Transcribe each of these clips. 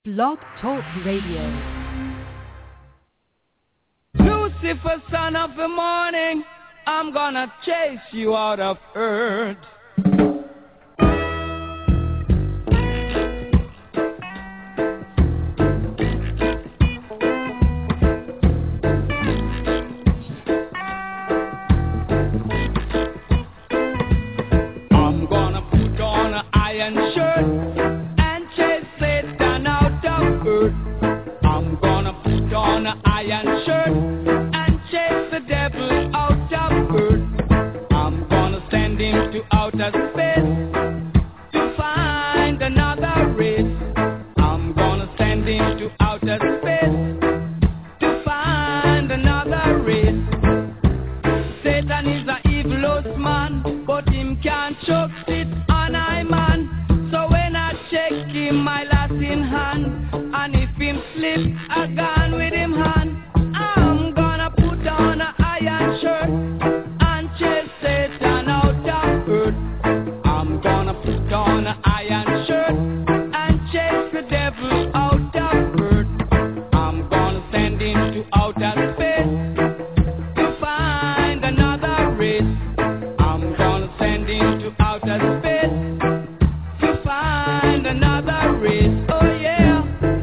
Blog Talk Radio. Lucifer, son of the morning, I'm gonna chase you out of earth. I'm gonna put on an iron shirt and chase Satan out of earth. I'm gonna put on an iron shirt and chase the devil out of earth. I'm gonna send him to outer space to find another race. I'm gonna send him to outer space to find another race. Satan is a evilest man, but him can't choke it on I man. So when I check him, my last in hand, and if him slip, I gone with him hand. I'm gonna put on an iron shirt and chase Satan out of earth. I'm gonna put on an iron shirt and chase the devil out of earth. I'm gonna send him to outer space to find another race. I'm gonna send him to outer space to find another race. Oh yeah.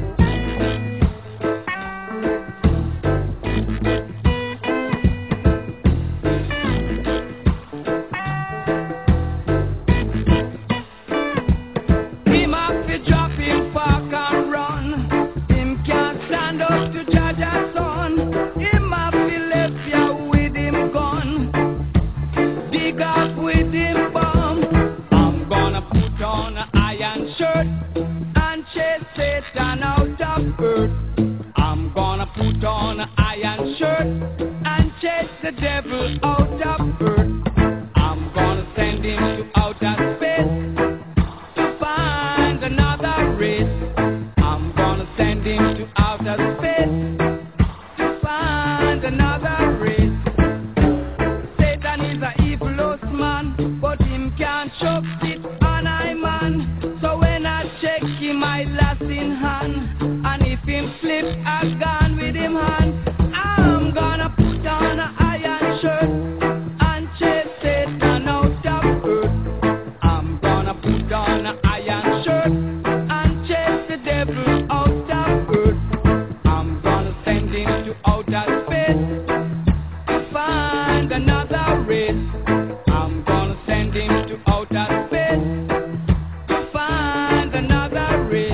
Him have to drop him park and run. Him can't stand up to judge a son. Him have to left ya with him gun. Dig up with him bomb. I'm gonna put on an iron shirt and chase Satan out of earth. I'm gonna put on an iron shirt and chase the devil out of earth. I'm gonna send him to outer space to find another race. I'm gonna send him to outer space to find another race. Satan is a evilest man, but him can't choke it on I man. So when I check him, I last in hand, and if him slip, I gone with him hand. I'm gonna put on an iron shirt and chase Satan out of earth. I'm gonna put on an iron shirt and chase the devil out of earth. I'm gonna send him to outer space to find another race. I'm gonna send him to outer space to find another race.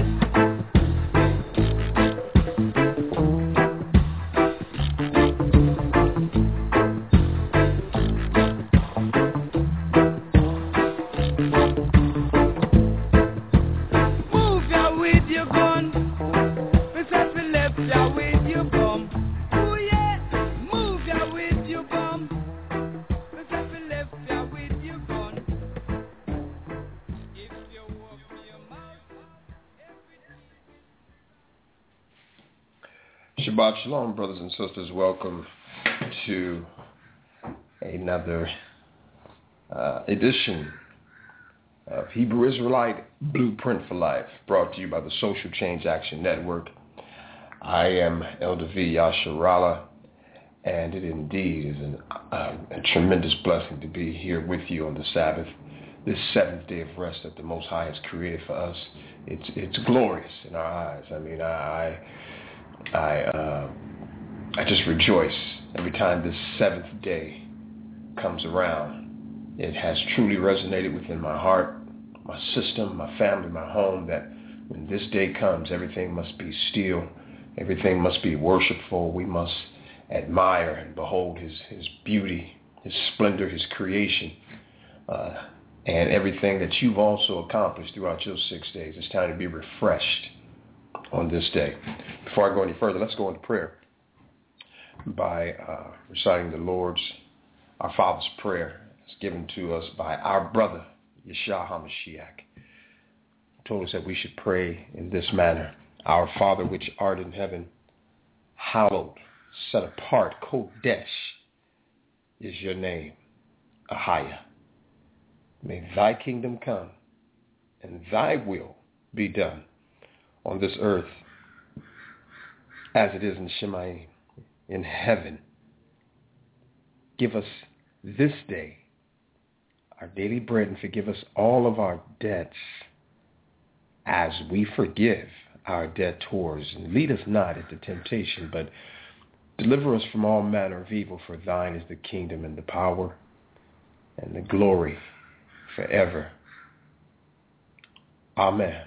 Move ya with your gun. We said we left ya with your bum. Oh yeah, move ya with your bum. We said we left ya with your gun. If you open your mouth, Shabbat Shalom, brothers and sisters. Welcome to another edition of Hebrew Israelite Blueprint for Life, brought to you by the Social Change Action Network. I am Elder V. Yasharala, and it indeed is a tremendous blessing to be here with you on the Sabbath, this seventh day of rest that the Most High has created for us. It's glorious in our eyes. I mean, I just rejoice every time this seventh day comes around. It has truly resonated within my heart, my system, my family, my home, that when this day comes, everything must be still, everything must be worshipful. We must admire and behold his beauty, his splendor, his creation, and everything that you've also accomplished throughout your 6 days. It's time to be refreshed on this day. Before I go any further, let's go into prayer by reciting our Father's prayer. It's given to us by our brother, Yeshua HaMashiach. He told us that we should pray in this manner. Our Father which art in heaven, hallowed, set apart, Kodesh, is your name, Ahaya. May thy kingdom come and thy will be done on this earth as it is in Shemaim, in heaven. Give us this day our daily bread, and forgive us all of our debts as we forgive our debtors. And lead us not into temptation, but deliver us from all manner of evil. For thine is the kingdom and the power and the glory forever. Amen.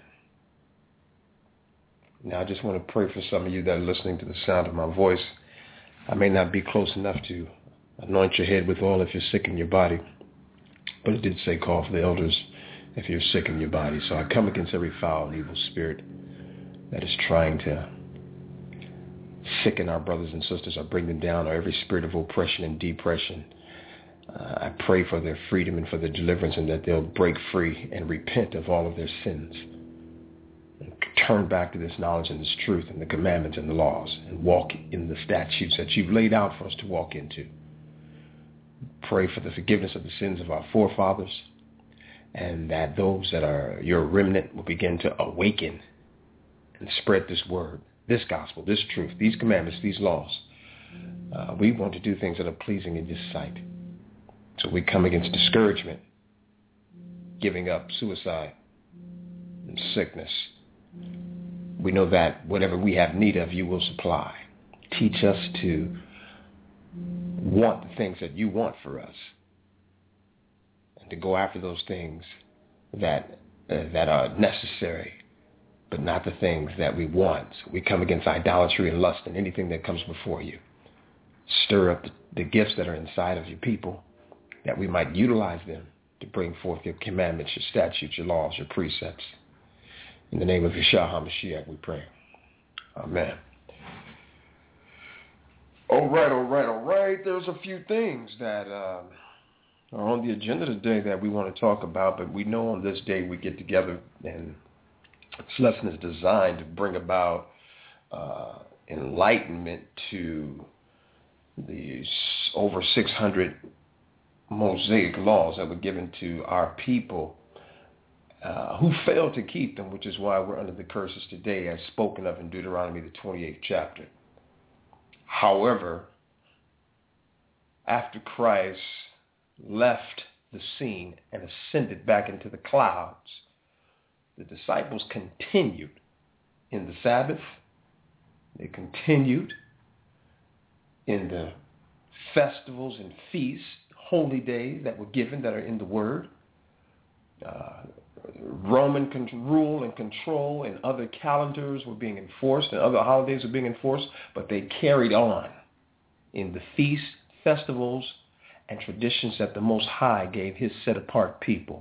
Now I just want to pray for some of you that are listening to the sound of my voice. I may not be close enough to anoint your head with oil if you're sick in your body, but it did say call for the elders if you're sick in your body. So I come against every foul and evil spirit that is trying to sicken our brothers and sisters or bring them down, or every spirit of oppression and depression. I pray for their freedom and for their deliverance, and that they'll break free and repent of all of their sins and turn back to this knowledge and this truth and the commandments and the laws, and walk in the statutes that you've laid out for us to walk into. Pray for the forgiveness of the sins of our forefathers, and that those that are your remnant will begin to awaken and spread this word, this gospel, this truth, these commandments, these laws. We want to do things that are pleasing in His sight. So we come against discouragement, giving up, suicide, and sickness. We know that whatever we have need of, you will supply. Teach us to want the things that you want for us, and to go after those things that are necessary, but not the things that we want. So we come against idolatry and lust and anything that comes before you. Stir up the gifts that are inside of your people, that we might utilize them to bring forth your commandments, your statutes, your laws, your precepts. In the name of Yeshua HaMashiach we pray. Amen. All right. There's a few things that are on the agenda today that we want to talk about, but we know on this day we get together, and this lesson is designed to bring about enlightenment to the over 600 Mosaic laws that were given to our people who failed to keep them, which is why we're under the curses today, as spoken of in Deuteronomy, the 28th chapter. However, after Christ left the scene and ascended back into the clouds, the disciples continued in the Sabbath. They continued in the festivals and feasts, holy days that were given, that are in the Word. Roman rule and control and other calendars were being enforced, and other holidays were being enforced, but they carried on in the feasts, festivals, and traditions that the Most High gave His set-apart people.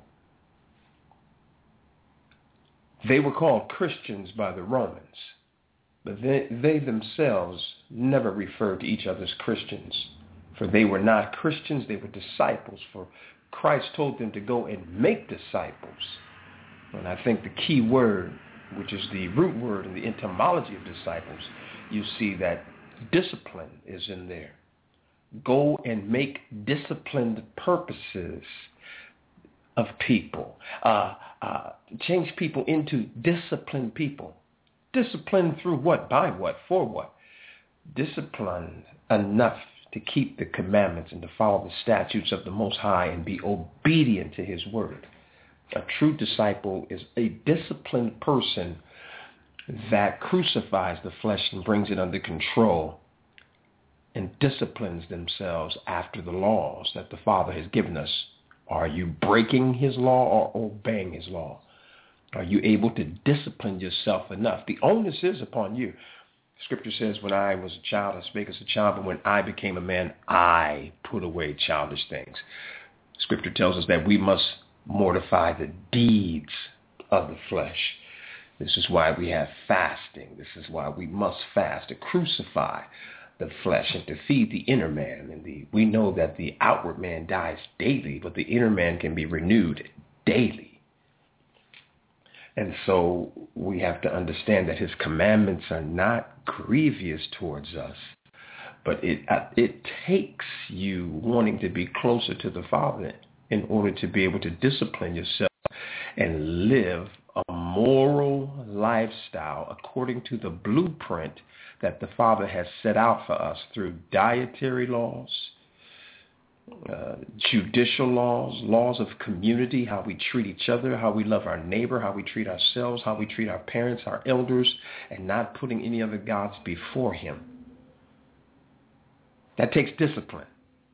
They were called Christians by the Romans, but they themselves never referred to each other as Christians, for they were not Christians, they were disciples, for Christ told them to go and make disciples. And I think the key word, which is the root word in the etymology of disciples, you see that discipline is in there. Go and make disciplined purposes of people. Change people into disciplined people. Disciplined through what? By what? For what? Disciplined enough to keep the commandments and to follow the statutes of the Most High and be obedient to His word. A true disciple is a disciplined person that crucifies the flesh and brings it under control and disciplines themselves after the laws that the Father has given us. Are you breaking His law or obeying His law? Are you able to discipline yourself enough? The onus is upon you. Scripture says, when I was a child, I spake as a child, but when I became a man, I put away childish things. Scripture tells us that we must mortify the deeds of the flesh. This is why we have fasting. This is why we must fast, to crucify the flesh and to feed the inner man. And we know that the outward man dies daily, but the inner man can be renewed daily. And so we have to understand that His commandments are not grievous towards us, but it takes you wanting to be closer to the Father in order to be able to discipline yourself and live moral lifestyle according to the blueprint that the Father has set out for us through dietary laws, judicial laws, laws of community, how we treat each other, how we love our neighbor, how we treat ourselves, how we treat our parents, our elders, and not putting any other gods before him. That takes discipline.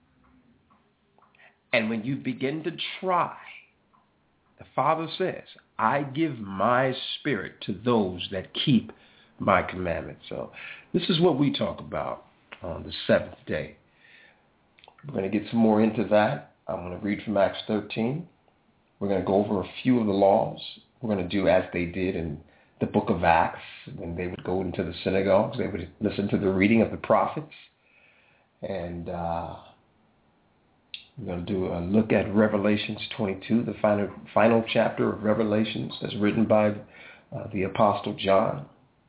And when you begin to try, the Father says, I give my spirit to those that keep my commandments. So this is what we talk about on the seventh day. We're going to get some more into that. I'm going to read from Acts 13. We're going to go over a few of the laws. We're going to do as they did in the book of Acts. When they would go into the synagogues, they would listen to the reading of the prophets. And we're going to do a look at Revelations 22, the final chapter of Revelations as written by the Apostle John.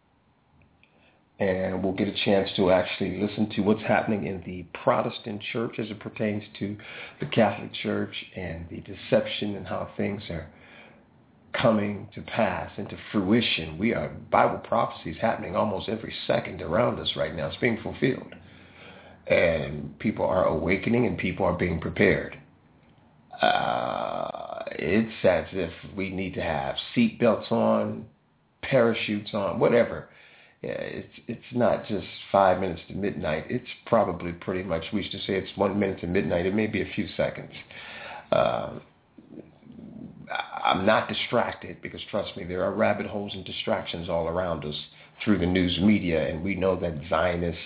And we'll get a chance to actually listen to what's happening in the Protestant church as it pertains to the Catholic Church and the deception and how things are coming to pass into fruition. We are Bible prophecies happening almost every second around us right now. It's being fulfilled. And people are awakening and people are being prepared. It's as if we need to have seatbelts on, parachutes on, whatever. It's not just 5 minutes to midnight. It's probably pretty much, we used to say it's 1 minute to midnight. It may be a few seconds. I'm not distracted because, trust me, there are rabbit holes and distractions all around us through the news media, and we know that Zionists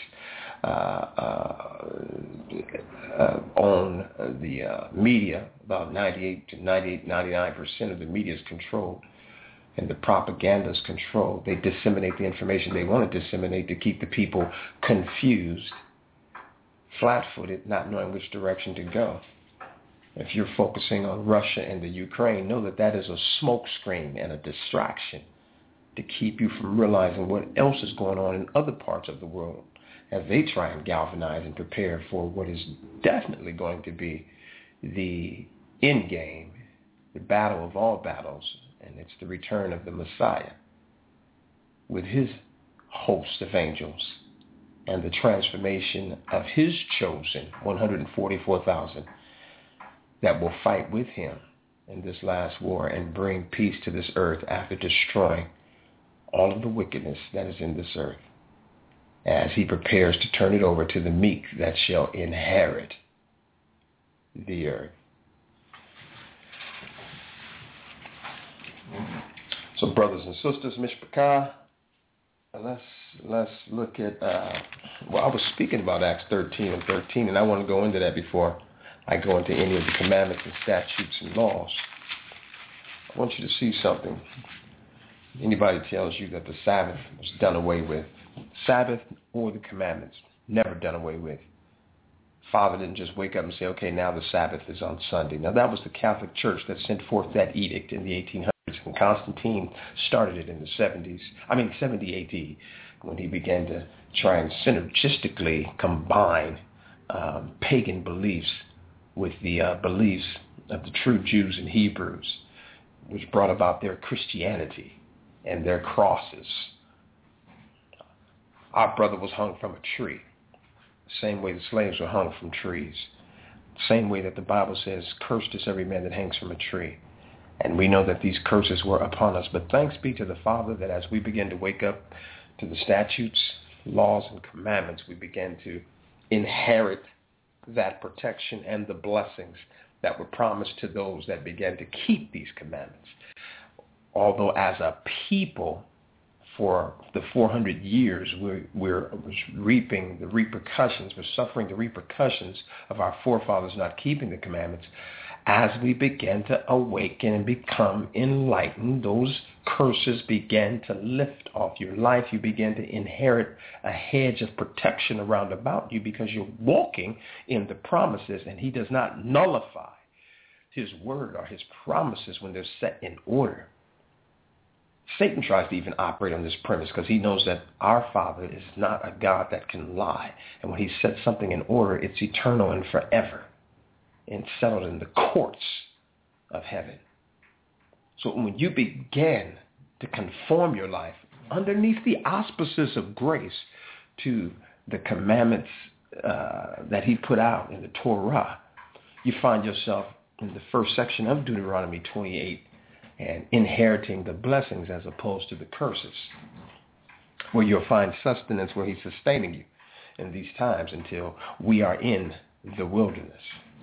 own the media. About 99% of the media is controlled. And the propaganda is controlled. They disseminate the information they want to disseminate to keep the people confused, flat-footed, not knowing which direction to go. If you're focusing on Russia and the Ukraine, know that that is a smokescreen and a distraction to keep you from realizing what else is going on in other parts of the world as they try and galvanize and prepare for what is definitely going to be the end game, the battle of all battles. And it's the return of the Messiah with his host of angels and the transformation of his chosen 144,000 that will fight with him in this last war and bring peace to this earth after destroying all of the wickedness that is in this earth as he prepares to turn it over to the meek that shall inherit the earth. So, brothers and sisters, Mishpachah, let's look at, I was speaking about Acts 13 and 13, and I want to go into that before I go into any of the commandments and statutes and laws. I want you to see something. Anybody tells you that the Sabbath was done away with, Sabbath or the commandments, never done away with. Father didn't just wake up and say, okay, now the Sabbath is on Sunday. Now, that was the Catholic Church that sent forth that edict in the 1800s. And Constantine started it in the 70 AD, when he began to try and synergistically combine pagan beliefs with the beliefs of the true Jews and Hebrews, which brought about their Christianity and their crosses. Our brother was hung from a tree, the same way the slaves were hung from trees, the same way that the Bible says, cursed is every man that hangs from a tree. And we know that these curses were upon us. But thanks be to the Father that as we begin to wake up to the statutes, laws, and commandments, we begin to inherit that protection and the blessings that were promised to those that began to keep these commandments. Although as a people, for the 400 years, we're reaping the repercussions, we're suffering the repercussions of our forefathers not keeping the commandments. As we began to awaken and become enlightened, those curses began to lift off your life. You began to inherit a hedge of protection around about you because you're walking in the promises, and he does not nullify his word or his promises when they're set in order. Satan tries to even operate on this premise because he knows that our Father is not a God that can lie. And when he sets something in order, it's eternal and forever, and settled in the courts of heaven. So when you begin to conform your life underneath the auspices of grace to the commandments that he put out in the Torah, you find yourself in the first section of Deuteronomy 28 and inheriting the blessings as opposed to the curses, where you'll find sustenance where he's sustaining you in these times until we are in the wilderness.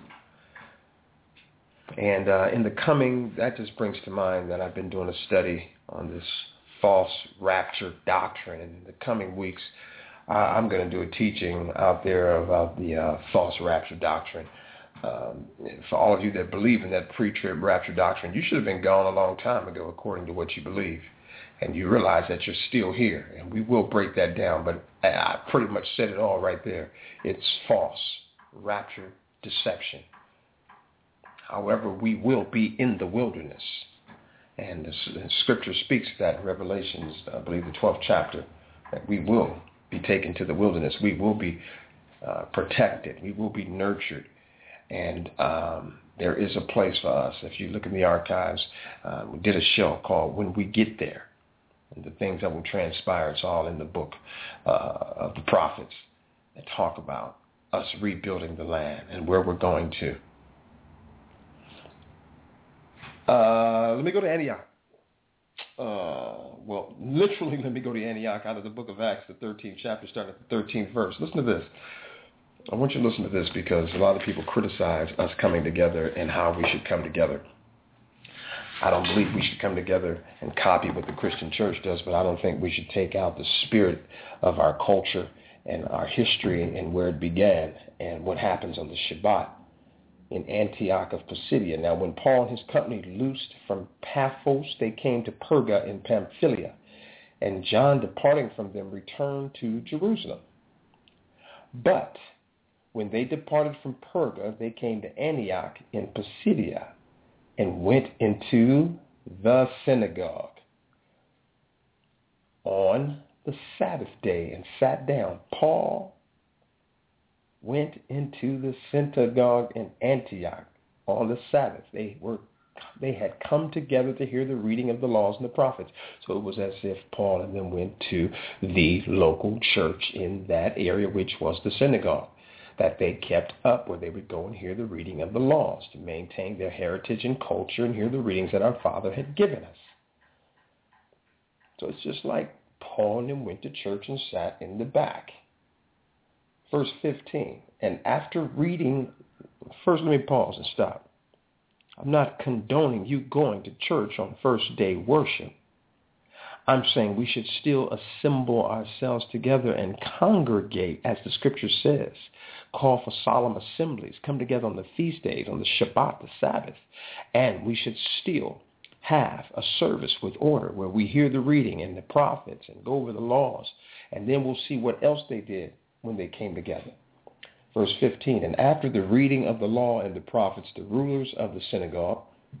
And in the coming, that just brings to mind that I've been doing a study on this false rapture doctrine. And in the coming weeks, I'm going to do a teaching out there about the false rapture doctrine. For all of you that believe in that pre-trib rapture doctrine, you should have been gone a long time ago according to what you believe. And you realize that you're still here. And we will break that down, but I pretty much said it all right there. It's false rapture deception. However, we will be in the wilderness. And the scripture speaks of that in Revelations, I believe the 12th chapter, that we will be taken to the wilderness. We will be protected. We will be nurtured. And there is a place for us. If you look in the archives, we did a show called When We Get There. And the things that will transpire, it's all in the book of the prophets that talk about us rebuilding the land and where we're going to. Let me go to Antioch. Literally, let me go to Antioch out of the book of Acts, the 13th chapter, starting at the 13th verse. Listen to this. I want you to listen to this because a lot of people criticize us coming together and how we should come together. I don't believe we should come together and copy what the Christian church does, but I don't think we should take out the spirit of our culture and our history and where it began and what happens on the Shabbat in Antioch of Pisidia. Now, when Paul and his company loosed from Paphos, they came to Perga in Pamphylia, and John, departing from them, returned to Jerusalem. But when they departed from Perga, they came to Antioch in Pisidia and went into the synagogue on the Sabbath day and sat down. Paul went into the synagogue in Antioch on the Sabbath. They had come together to hear the reading of the laws and the prophets. So it was as if Paul and them went to the local church in that area, which was the synagogue, that they kept up, where they would go and hear the reading of the laws to maintain their heritage and culture and hear the readings that our Father had given us. So it's just like Paul and them went to church and sat in the back. Verse 15, and after reading, first let me pause and stop. I'm not condoning you going to church on first day worship. I'm saying we should still assemble ourselves together and congregate, as the scripture says. Call for solemn assemblies, come together on the feast days, on the Shabbat, the Sabbath. And we should still have a service with order where we hear the reading and the prophets and go over the laws. And then we'll see what else they did when they came together. Verse 15, and after the reading of the law and the prophets, the rulers of the synagogue,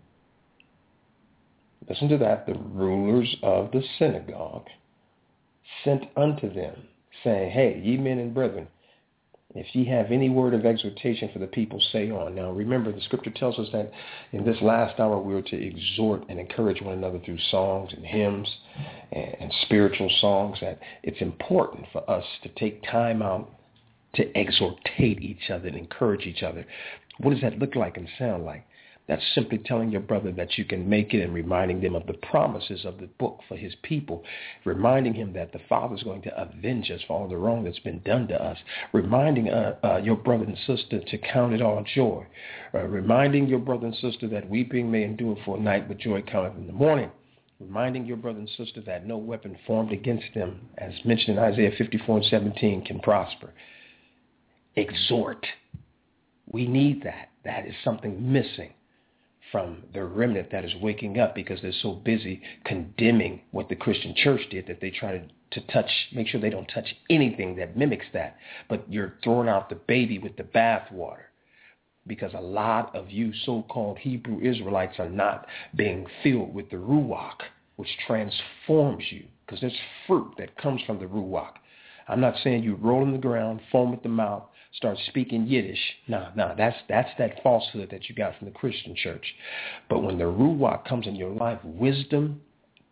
listen to that, the rulers of the synagogue sent unto them, saying, hey, ye men and brethren, if ye have any word of exhortation for the people, say on. Now remember, the scripture tells us that in this last hour we are to exhort and encourage one another through songs and hymns and spiritual songs, that it's important for us to take time out to exhortate each other and encourage each other. What does that look like and sound like? That's simply telling your brother that you can make it and reminding them of the promises of the book for his people, reminding him that the Father's going to avenge us for all the wrong that's been done to us, reminding your brother and sister to count it all joy, reminding your brother and sister that weeping may endure for a night, but joy cometh in the morning, reminding your brother and sister that no weapon formed against them, as mentioned in Isaiah 54:17, can prosper. Exhort. We need that. That is something missing from the remnant that is waking up because they're so busy condemning what the Christian church did that they try to touch, make sure they don't touch anything that mimics that. But you're throwing out the baby with the bathwater because a lot of you so-called Hebrew Israelites are not being filled with the Ruach, which transforms you, because there's fruit that comes from the Ruach. I'm not saying you roll in the ground, foam at the mouth, start speaking Yiddish. No, that's that falsehood that you got from the Christian church. But when the Ruach comes in your life, wisdom,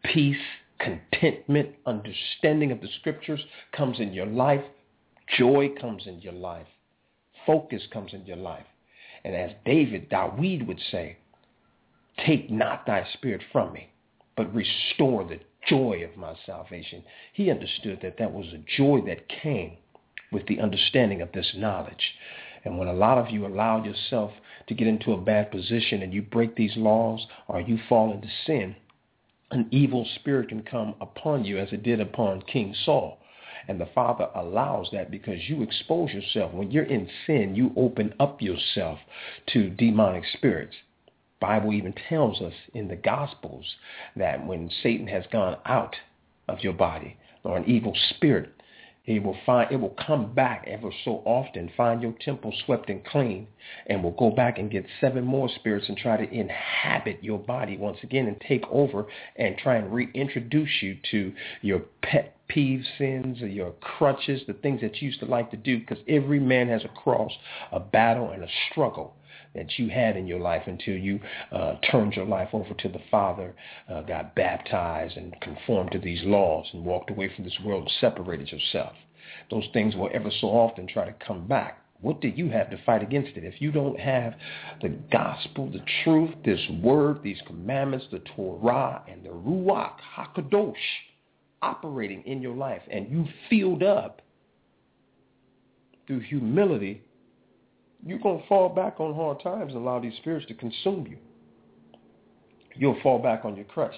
peace, contentment, understanding of the scriptures comes in your life. Joy comes in your life. Focus comes in your life. And as Dawid would say, take not thy spirit from me, but restore the joy of my salvation. He understood that that was a joy that came with the understanding of this knowledge. And when a lot of you allow yourself to get into a bad position and you break these laws or you fall into sin, an evil spirit can come upon you as it did upon King Saul. And the Father allows that because you expose yourself. When you're in sin, you open up yourself to demonic spirits. Bible even tells us in the Gospels that when Satan has gone out of your body or an evil spirit, it will come back ever so often, find your temple swept and clean, and will go back and get 7 more spirits and try to inhabit your body once again and take over and try and reintroduce you to your pet peeve sins or your crutches, the things that you used to like to do, because every man has a cross, a battle, and a struggle that you had in your life until you turned your life over to the Father, got baptized and conformed to these laws and walked away from this world and separated yourself. Those things will ever so often try to come back. What do you have to fight against it? If you don't have the gospel, the truth, this word, these commandments, the Torah, and the Ruach HaKadosh operating in your life, and you filled up through humility, you're going to fall back on hard times and allow these spirits to consume you. You'll fall back on your crutches.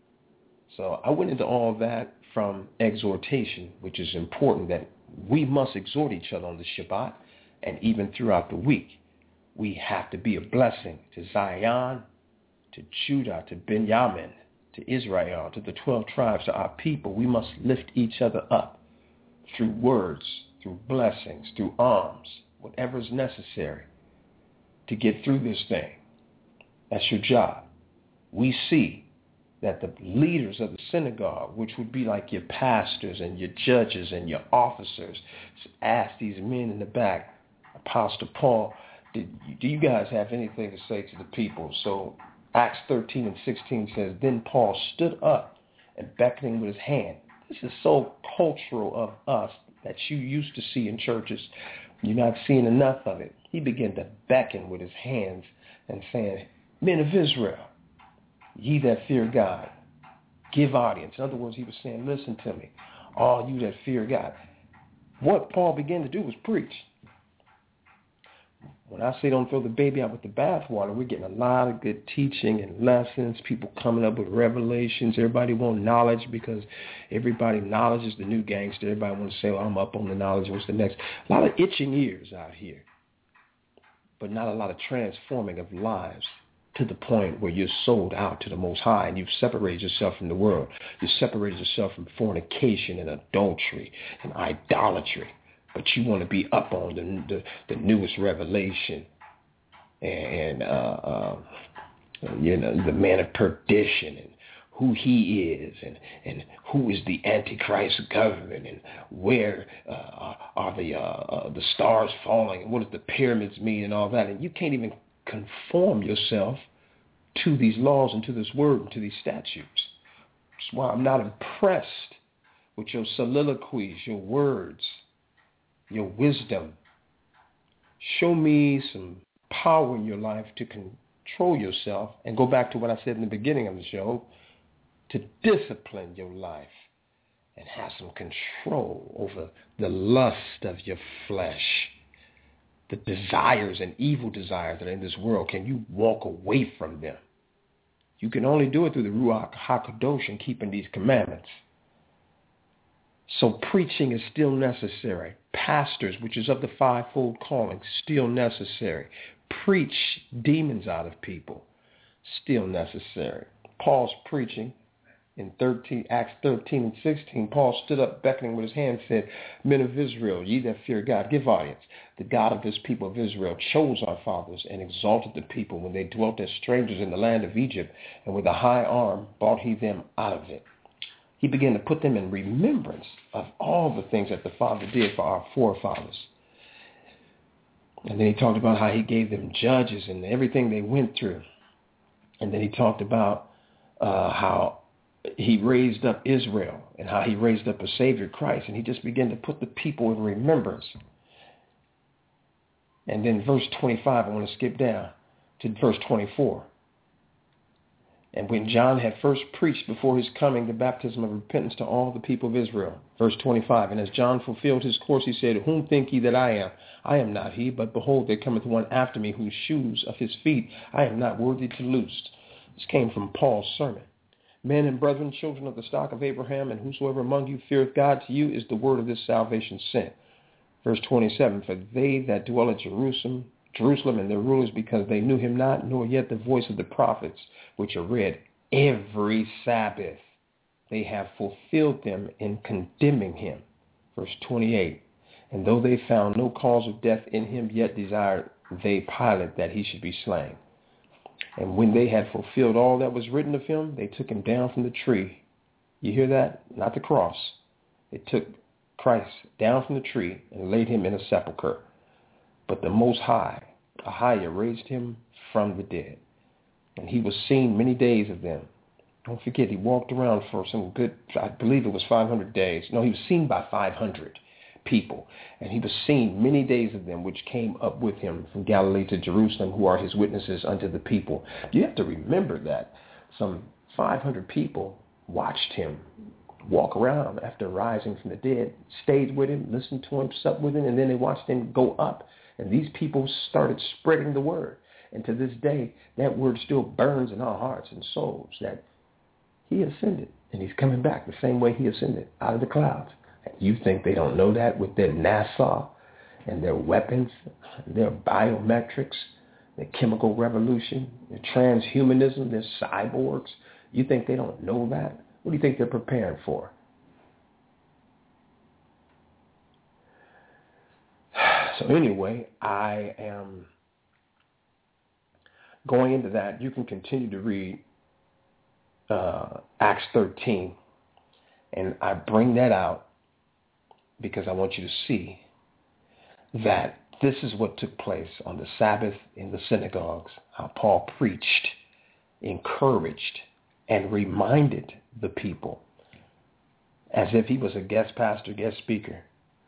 So I went into all that from exhortation, which is important, that we must exhort each other on the Shabbat and even throughout the week. We have to be a blessing to Zion, to Judah, to Benjamin, to Israel, to the 12 tribes, to our people. We must lift each other up through words, through blessings, through alms, whatever is necessary to get through this thing. That's your job. We see that the leaders of the synagogue, which would be like your pastors and your judges and your officers, ask these men in the back, Apostle Paul, do you guys have anything to say to the people? So Acts 13 and 16 says, then Paul stood up and beckoning with his hand. This is so cultural of us that you used to see in churches. You're not seeing enough of it. He began to beckon with his hands and saying, men of Israel, ye that fear God, give audience. In other words, he was saying, listen to me, all you that fear God. What Paul began to do was preach. When I say don't throw the baby out with the bathwater, we're getting a lot of good teaching and lessons, people coming up with revelations. Everybody wants knowledge because everybody knowledge is the new gangster. Everybody wants to say, well, I'm up on the knowledge. What's the next? A lot of itching ears out here, but not a lot of transforming of lives to the point where you're sold out to the Most High and you've separated yourself from the world. You've separated yourself from fornication and adultery and idolatry. But you want to be up on the newest revelation and the man of perdition and who he is and who is the Antichrist government and where are the stars falling and what does the pyramids mean and all that. And you can't even conform yourself to these laws and to this word and to these statutes. That's why I'm not impressed with your soliloquies, your words, your wisdom. Show me some power in your life to control yourself and go back to what I said in the beginning of the show, to discipline your life and have some control over the lust of your flesh, the desires and evil desires that are in this world. Can you walk away from them? You can only do it through the Ruach HaKadosh and keeping these commandments. So preaching is still necessary. Pastors, which is of the fivefold calling, still necessary. Preach demons out of people, still necessary. Paul's preaching in Acts 13 and 16. Paul stood up beckoning with his hand and said, men of Israel, ye that fear God, give audience. The God of this people of Israel chose our fathers and exalted the people when they dwelt as strangers in the land of Egypt, and with a high arm brought he them out of it. He began to put them in remembrance of all the things that the Father did for our forefathers. And then he talked about how he gave them judges and everything they went through. And then he talked about how he raised up Israel and how he raised up a Savior, Christ, and he just began to put the people in remembrance. And then verse 25, I want to skip down to verse 24. And when John had first preached before his coming the baptism of repentance to all the people of Israel, verse 25, and as John fulfilled his course, he said, whom think ye that I am? I am not he, but behold, there cometh one after me, whose shoes of his feet I am not worthy to loose. This came from Paul's sermon. Men and brethren, children of the stock of Abraham, and whosoever among you feareth God, to you is the word of this salvation sent. Verse 27, for they that dwell at Jerusalem, and their rulers, because they knew him not, nor yet the voice of the prophets, which are read every Sabbath. They have fulfilled them in condemning him. Verse 28, and though they found no cause of death in him, yet desired they Pilate that he should be slain. And when they had fulfilled all that was written of him, they took him down from the tree. You hear that? Not the cross. They took Christ down from the tree and laid him in a sepulchre. But the Most High, Ahijah, raised him from the dead. And he was seen many days of them. Don't forget, he walked around for some good, I believe it was 500 days. No, he was seen by 500 people. And he was seen many days of them, which came up with him from Galilee to Jerusalem, who are his witnesses unto the people. You have to remember that some 500 people watched him walk around after rising from the dead, stayed with him, listened to him, supped with him, and then they watched him go up. And these people started spreading the word. And to this day, that word still burns in our hearts and souls that he ascended, and he's coming back the same way he ascended out of the clouds. And you think they don't know that with their NASA and their weapons, their biometrics, their chemical revolution, their transhumanism, their cyborgs? You think they don't know that? What do you think they're preparing for? So anyway, I am going into that. You can continue to read Acts 13, and I bring that out because I want you to see that this is what took place on the Sabbath in the synagogues, how Paul preached, encouraged, and reminded the people as if he was a guest pastor, guest speaker.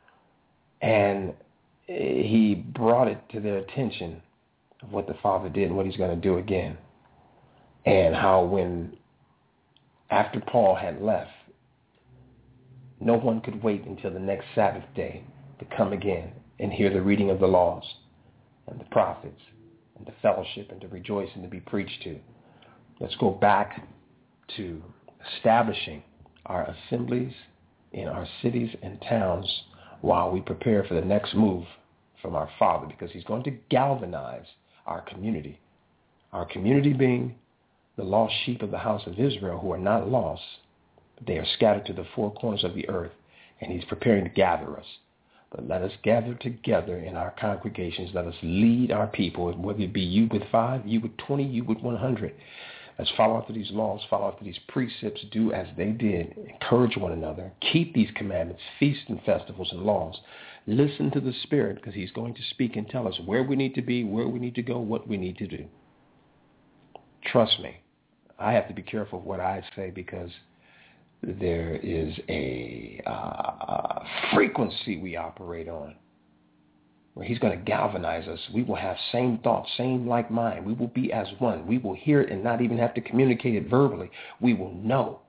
And he brought it to their attention of what the Father did and what he's going to do again. And how when, after Paul had left, no one could wait until the next Sabbath day to come again and hear the reading of the laws and the prophets and the fellowship and to rejoice and to be preached to. Let's go back to establishing our assemblies in our cities and towns while we prepare for the next move from our Father, because he's going to galvanize our community being the lost sheep of the house of Israel, who are not lost. They are scattered to the four corners of the earth, and he's preparing to gather us. But let us gather together in our congregations. Let us lead our people, whether it be you with 5, you with 20, you with 100. Let's follow after these laws, follow after these precepts, do as they did, encourage one another, keep these commandments, feasts and festivals and laws. Listen to the Spirit, because he's going to speak and tell us where we need to be, where we need to go, what we need to do. Trust me, I have to be careful of what I say, because there is a frequency we operate on where he's going to galvanize us. We will have same thoughts, same like mind. We will be as one. We will hear it and not even have to communicate it verbally. We will know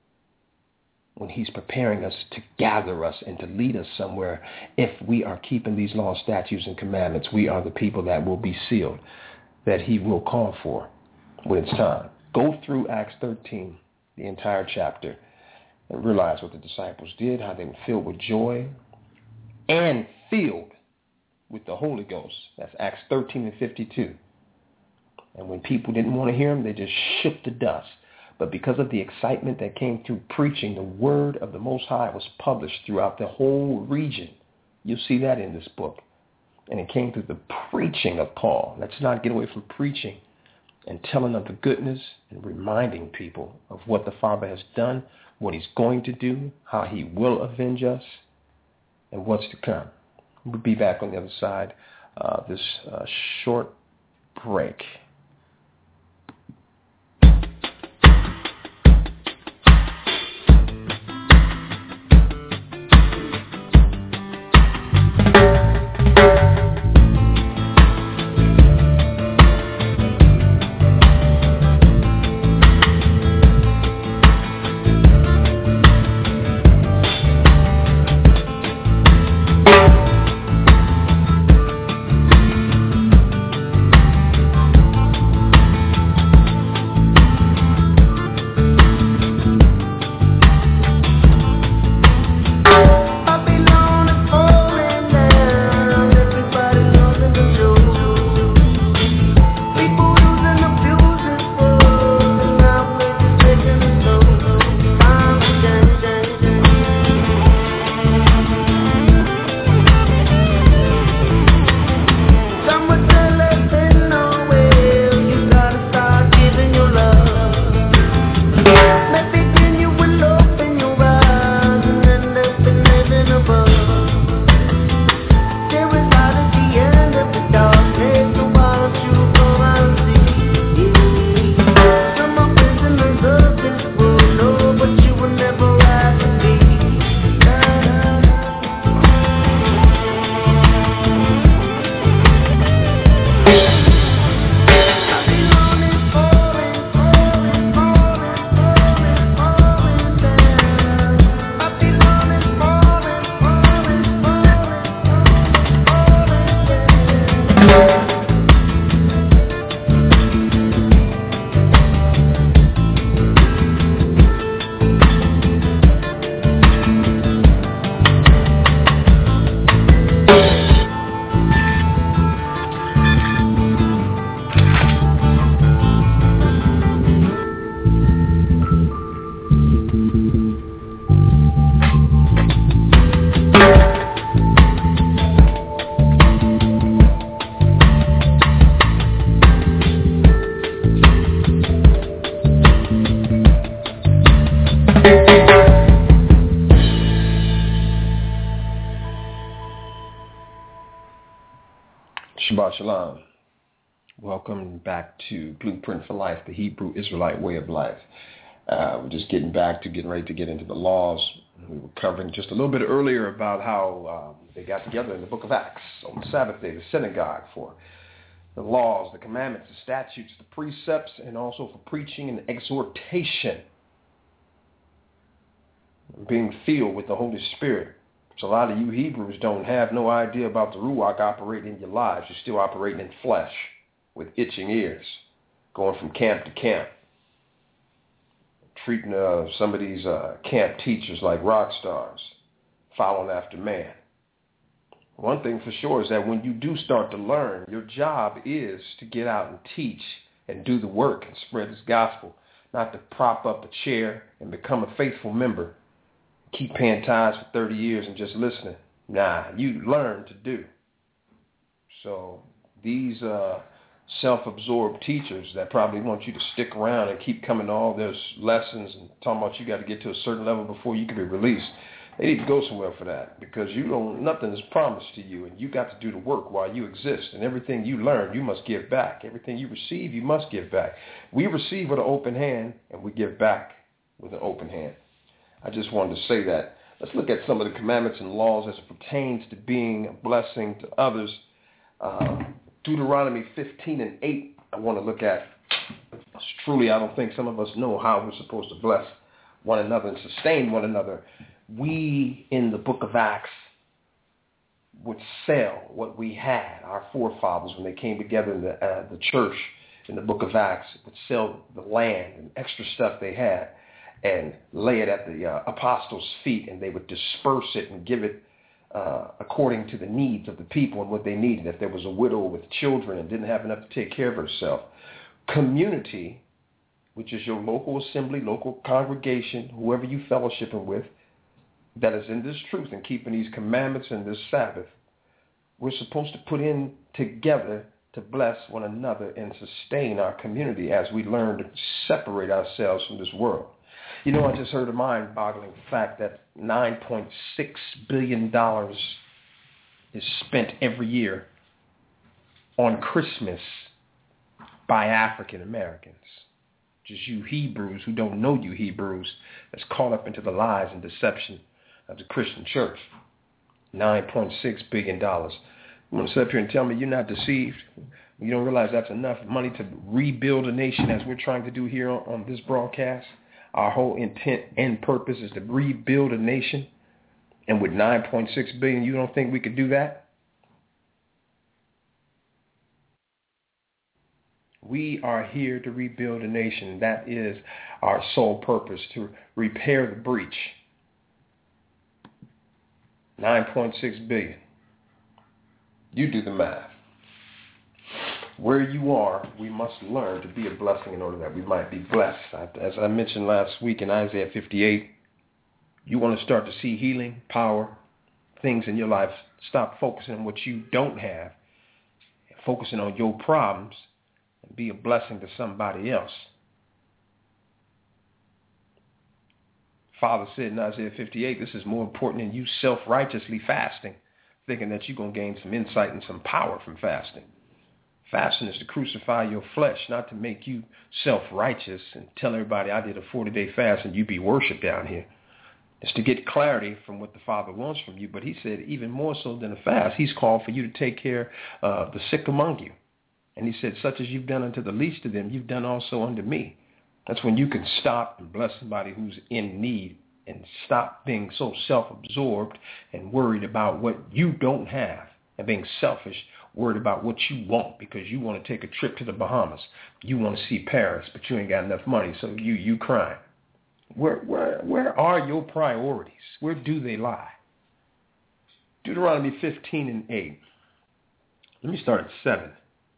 when he's preparing us to gather us and to lead us somewhere. If we are keeping these laws, statutes, and commandments, we are the people that will be sealed, that he will call for when it's time. Go through Acts 13, the entire chapter, and realize what the disciples did, how they were filled with joy and filled with the Holy Ghost. That's Acts 13 and 52. And when people didn't want to hear him, they just shook the dust. But because of the excitement that came through preaching, the word of the Most High was published throughout the whole region. You'll see that in this book. And it came through the preaching of Paul. Let's not get away from preaching and telling of the goodness and reminding people of what the Father has done, what he's going to do, how he will avenge us, and what's to come. We'll be back on the other side of this short break. Shabbat Shalom. Welcome back to Blueprint for Life, the Hebrew Israelite way of life. We're just getting ready to get into the laws. We were covering just a little bit earlier about how they got together in the book of Acts on the Sabbath day, the synagogue, for the laws, the commandments, the statutes, the precepts, and also for preaching and exhortation, being filled with the Holy Spirit. So a lot of you Hebrews don't have no idea about the Ruach operating in your lives. You're still operating in flesh with itching ears, going from camp to camp, treating some of these camp teachers like rock stars, following after man. One thing for sure is that when you do start to learn, your job is to get out and teach and do the work and spread this gospel, not to prop up a chair and become a faithful member. Keep paying tithes for 30 years and just listening. Nah, you learn to do. So these self-absorbed teachers that probably want you to stick around and keep coming to all those lessons and talking about you got to get to a certain level before you can be released, they need to go somewhere for that, because nothing is promised to you, and you got to do the work while you exist. And everything you learn, you must give back. Everything you receive, you must give back. We receive with an open hand, and we give back with an open hand. I just wanted to say that. Let's look at some of the commandments and laws as it pertains to being a blessing to others. Deuteronomy 15:8, I want to look at. Truly, I don't think some of us know how we're supposed to bless one another and sustain one another. We, in the book of Acts, would sell what we had. Our forefathers, when they came together in the church in the book of Acts, would sell the land and extra stuff they had and lay it at the apostles' feet, and they would disperse it and give it according to the needs of the people and what they needed. If there was a widow with children and didn't have enough to take care of herself. Community, which is your local assembly, local congregation, whoever you fellowshipping with, that is in this truth and keeping these commandments and this Sabbath, we're supposed to put in together to bless one another and sustain our community as we learn to separate ourselves from this world. You know, I just heard a mind-boggling fact that $9.6 billion is spent every year on Christmas by African Americans. Just you Hebrews who don't know you Hebrews, that's caught up into the lies and deception of the Christian church. $9.6 billion. You want to sit up here and tell me you're not deceived? You don't realize that's enough money to rebuild a nation as we're trying to do here on this broadcast? Our whole intent and purpose is to rebuild a nation. And with $9.6 billion, you don't think we could do that? We are here to rebuild a nation. That is our sole purpose, to repair the breach. $9.6 billion. You do the math. Where you are, we must learn to be a blessing in order that we might be blessed. As I mentioned last week in Isaiah 58, you want to start to see healing, power, things in your life. Stop focusing on what you don't have, focusing on your problems, and be a blessing to somebody else. Father said in Isaiah 58, this is more important than you self-righteously fasting, thinking that you're going to gain some insight and some power from fasting. Fasting is to crucify your flesh, not to make you self-righteous and tell everybody I did a 40-day fast and you be worshiped down here. It's to get clarity from what the Father wants from you. But he said even more so than a fast, he's called for you to take care of the sick among you. And he said, such as you've done unto the least of them, you've done also unto me. That's when you can stop and bless somebody who's in need and stop being so self-absorbed and worried about what you don't have and being selfish, worried about what you want because you want to take a trip to the Bahamas. You want to see Paris, but you ain't got enough money, so you crying. Where are your priorities? Where do they lie? Deuteronomy 15:8. Let me start at 7.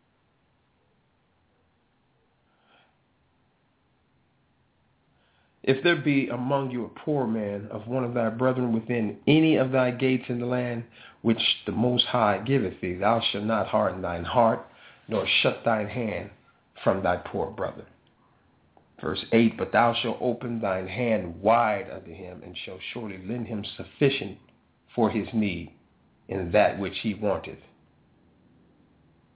If there be among you a poor man of one of thy brethren within any of thy gates in the land which the Most High giveth thee, thou shalt not harden thine heart, nor shut thine hand from thy poor brother. Verse 8, but thou shalt open thine hand wide unto him, and shalt surely lend him sufficient for his need in that which he wanteth.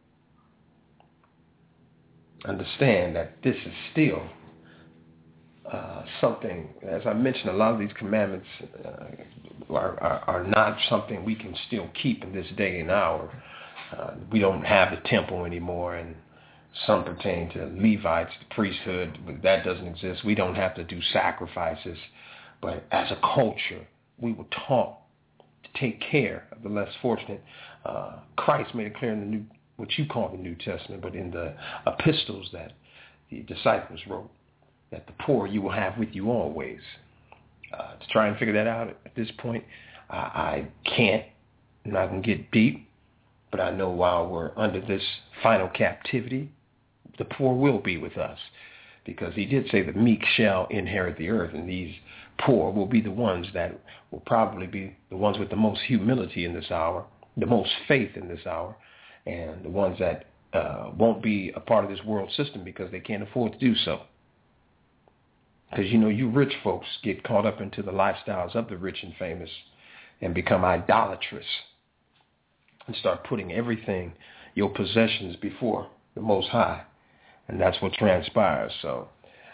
understand that this is still something, as I mentioned, a lot of these commandments are not something we can still keep in this day and hour. We don't have the temple anymore, and some pertain to Levites, the priesthood, but that doesn't exist. We don't have to do sacrifices, but as a culture, we were taught to take care of the less fortunate. Christ made it clear in the new, what you call the New Testament, but in the epistles that the disciples wrote, that the poor you will have with you always. To try and figure that out at this point, I can't. I'm not going to get deep, but I know while we're under this final captivity, the poor will be with us, because he did say the meek shall inherit the earth, and these poor will be the ones that will probably be the ones with the most humility in this hour, the most faith in this hour, and the ones that won't be a part of this world system because they can't afford to do so. Because, you rich folks get caught up into the lifestyles of the rich and famous and become idolatrous and start putting everything, your possessions, before the Most High. And that's what transpires. So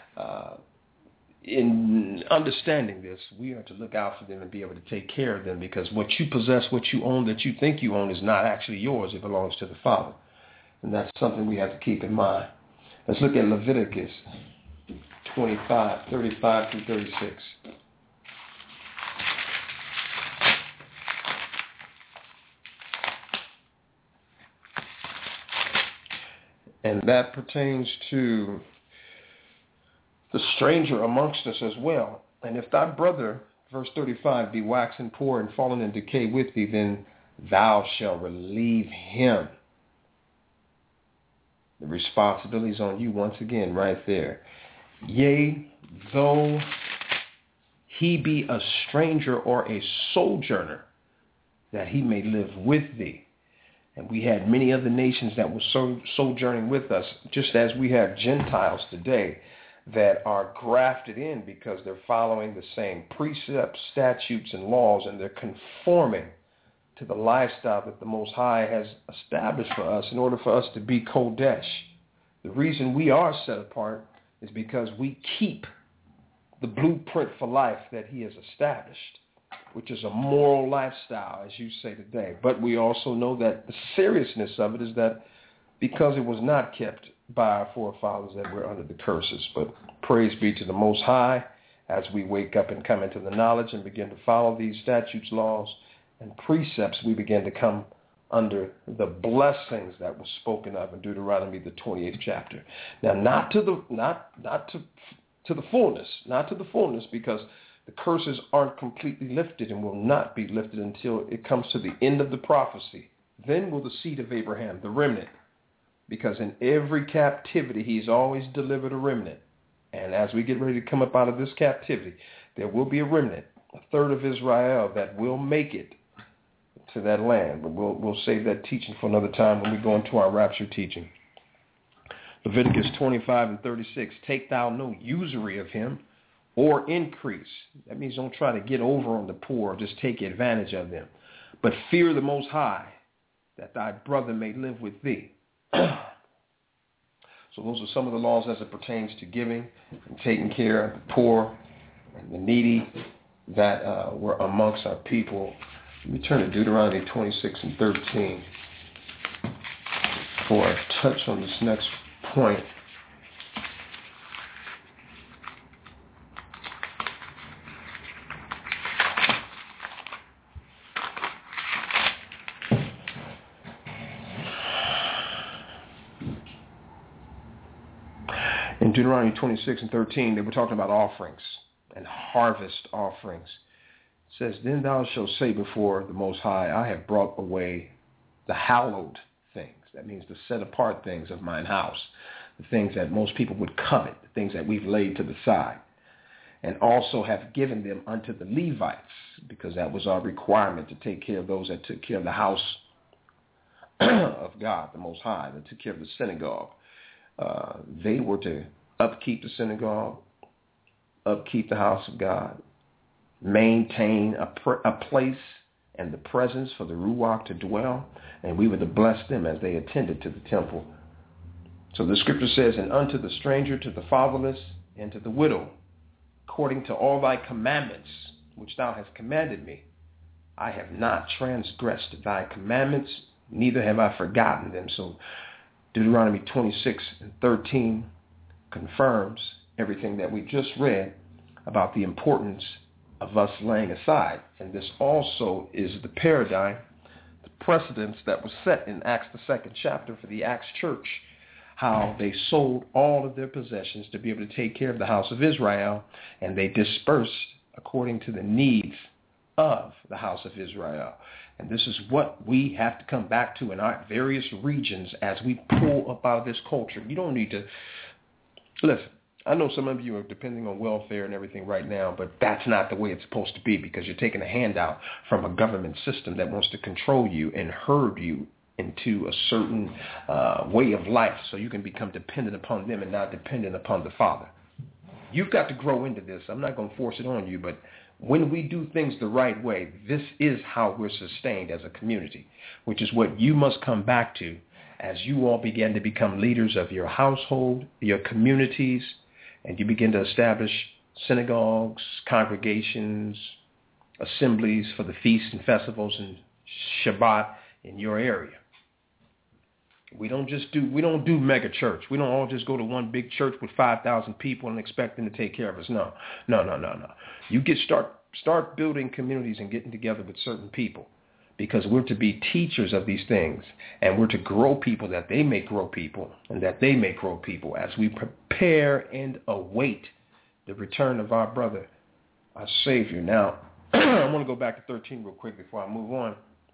in understanding this, we are to look out for them and be able to take care of them, because what you possess, what you own, that you think you own, is not actually yours. It belongs to the Father. And that's something we have to keep in mind. Let's look at Leviticus 25, 35 through 36. And that pertains to the stranger amongst us as well. And if thy brother, verse 35, be waxen poor and fallen in decay with thee, then thou shalt relieve him. The responsibility is on you once again right there. Yea, though he be a stranger or a sojourner, that he may live with thee. And we had many other nations that were sojourning with us, just as we have Gentiles today that are grafted in because they're following the same precepts, statutes, and laws, and they're conforming to the lifestyle that the Most High has established for us in order for us to be Kodesh. The reason we are set apart is because we keep the blueprint for life that he has established, which is a moral lifestyle, as you say today. But we also know that the seriousness of it is that because it was not kept by our forefathers, that we're under the curses. But praise be to the Most High, as we wake up and come into the knowledge and begin to follow these statutes, laws, and precepts, we begin to come under the blessings that were spoken of in Deuteronomy, the 28th chapter. Now, not to the fullness, because the curses aren't completely lifted and will not be lifted until it comes to the end of the prophecy. Then will the seed of Abraham, the remnant, because in every captivity he's always delivered a remnant. And as we get ready to come up out of this captivity, there will be a remnant, a third of Israel, that will make it to that land. But we'll save that teaching for another time when we go into our rapture teaching. Leviticus 25 and 36, take thou no usury of him or increase. That means don't try to get over on the poor or just take advantage of them. But fear the Most High, that thy brother may live with thee. So those are some of the laws as it pertains to giving and taking care of the poor and the needy that were amongst our people. Let me turn to Deuteronomy 26 and 13 before I touch on this next point. In Deuteronomy 26 and 13, they were talking about offerings and harvest offerings. It says, then thou shalt say before the Most High, I have brought away the hallowed things. That means the set apart things of mine house, the things that most people would covet, the things that we've laid to the side, and also have given them unto the Levites, because that was our requirement to take care of those that took care of the house of God, the Most High, that took care of the synagogue. They were to upkeep the synagogue, upkeep the house of God, maintain a place and the presence for the Ruach to dwell, and we were to bless them as they attended to the temple. So the scripture says, and unto the stranger, to the fatherless, and to the widow, according to all thy commandments, which thou hast commanded me, I have not transgressed thy commandments, neither have I forgotten them. So Deuteronomy 26:13 confirms everything that we just read about the importance of us laying aside. And this also is the paradigm, the precedence that was set in Acts, the 2nd chapter, for the Acts church, how they sold all of their possessions to be able to take care of the house of Israel, and they dispersed according to the needs of the house of Israel. And this is what we have to come back to in our various regions as we pull up out of this culture. You don't need to, listen, I know some of you are depending on welfare and everything right now, but that's not the way it's supposed to be, because you're taking a handout from a government system that wants to control you and herd you into a certain way of life so you can become dependent upon them and not dependent upon the Father. You've got to grow into this. I'm not going to force it on you, but when we do things the right way, this is how we're sustained as a community, which is what you must come back to as you all begin to become leaders of your household, your communities, and you begin to establish synagogues, congregations, assemblies for the feasts and festivals and Shabbat in your area. We don't do mega church. We don't all just go to one big church with 5,000 people and expect them to take care of us. No. You start building communities and getting together with certain people, because we're to be teachers of these things, and we're to grow people that they may grow people, and that they may grow people as we prepare and await the return of our brother, our Savior. Now, I want to go back to 13 real quick before I move on.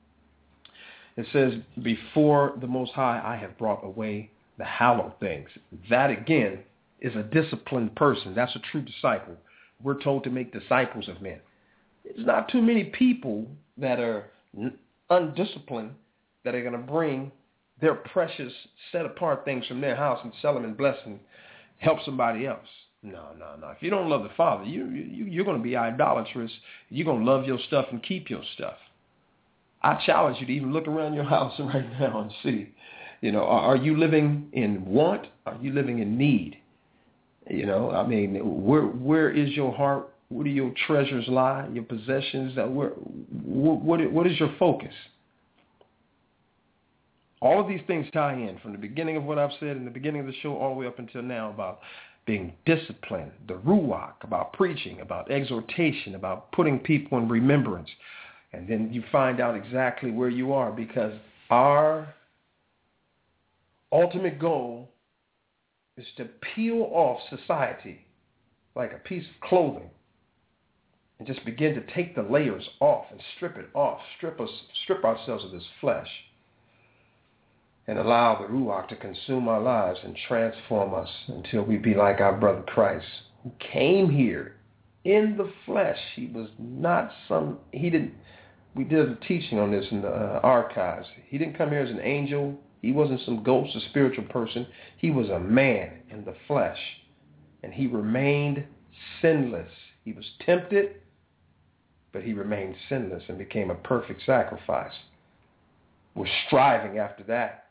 It says, before the Most High I have brought away the hallowed things. That, again, is a disciplined person. That's a true disciple. We're told to make disciples of men. There's not too many people that are undisciplined that are going to bring their precious, set-apart things from their house and sell them and bless and help somebody else. No. If you don't love the Father, you're going to be idolatrous. You're going to love your stuff and keep your stuff. I challenge you to even look around your house right now and see, are you living in want? Are you living in need? Where is your heart? Where do your treasures lie? Your possessions? What is your focus? All of these things tie in from the beginning of what I've said in the beginning of the show all the way up until now about being disciplined, the ruach, about preaching, about exhortation, about putting people in remembrance. And then you find out exactly where you are, because our ultimate goal is to peel off society like a piece of clothing and just begin to take the layers off and strip it off, strip ourselves of this flesh, and allow the Ruach to consume our lives and transform us until we be like our brother Christ, who came here in the flesh. He was not we did a teaching on this in the archives. He didn't come here as an angel. He wasn't some ghost or spiritual person. He was a man in the flesh, and he remained sinless. He was tempted, but he remained sinless and became a perfect sacrifice. We're striving after that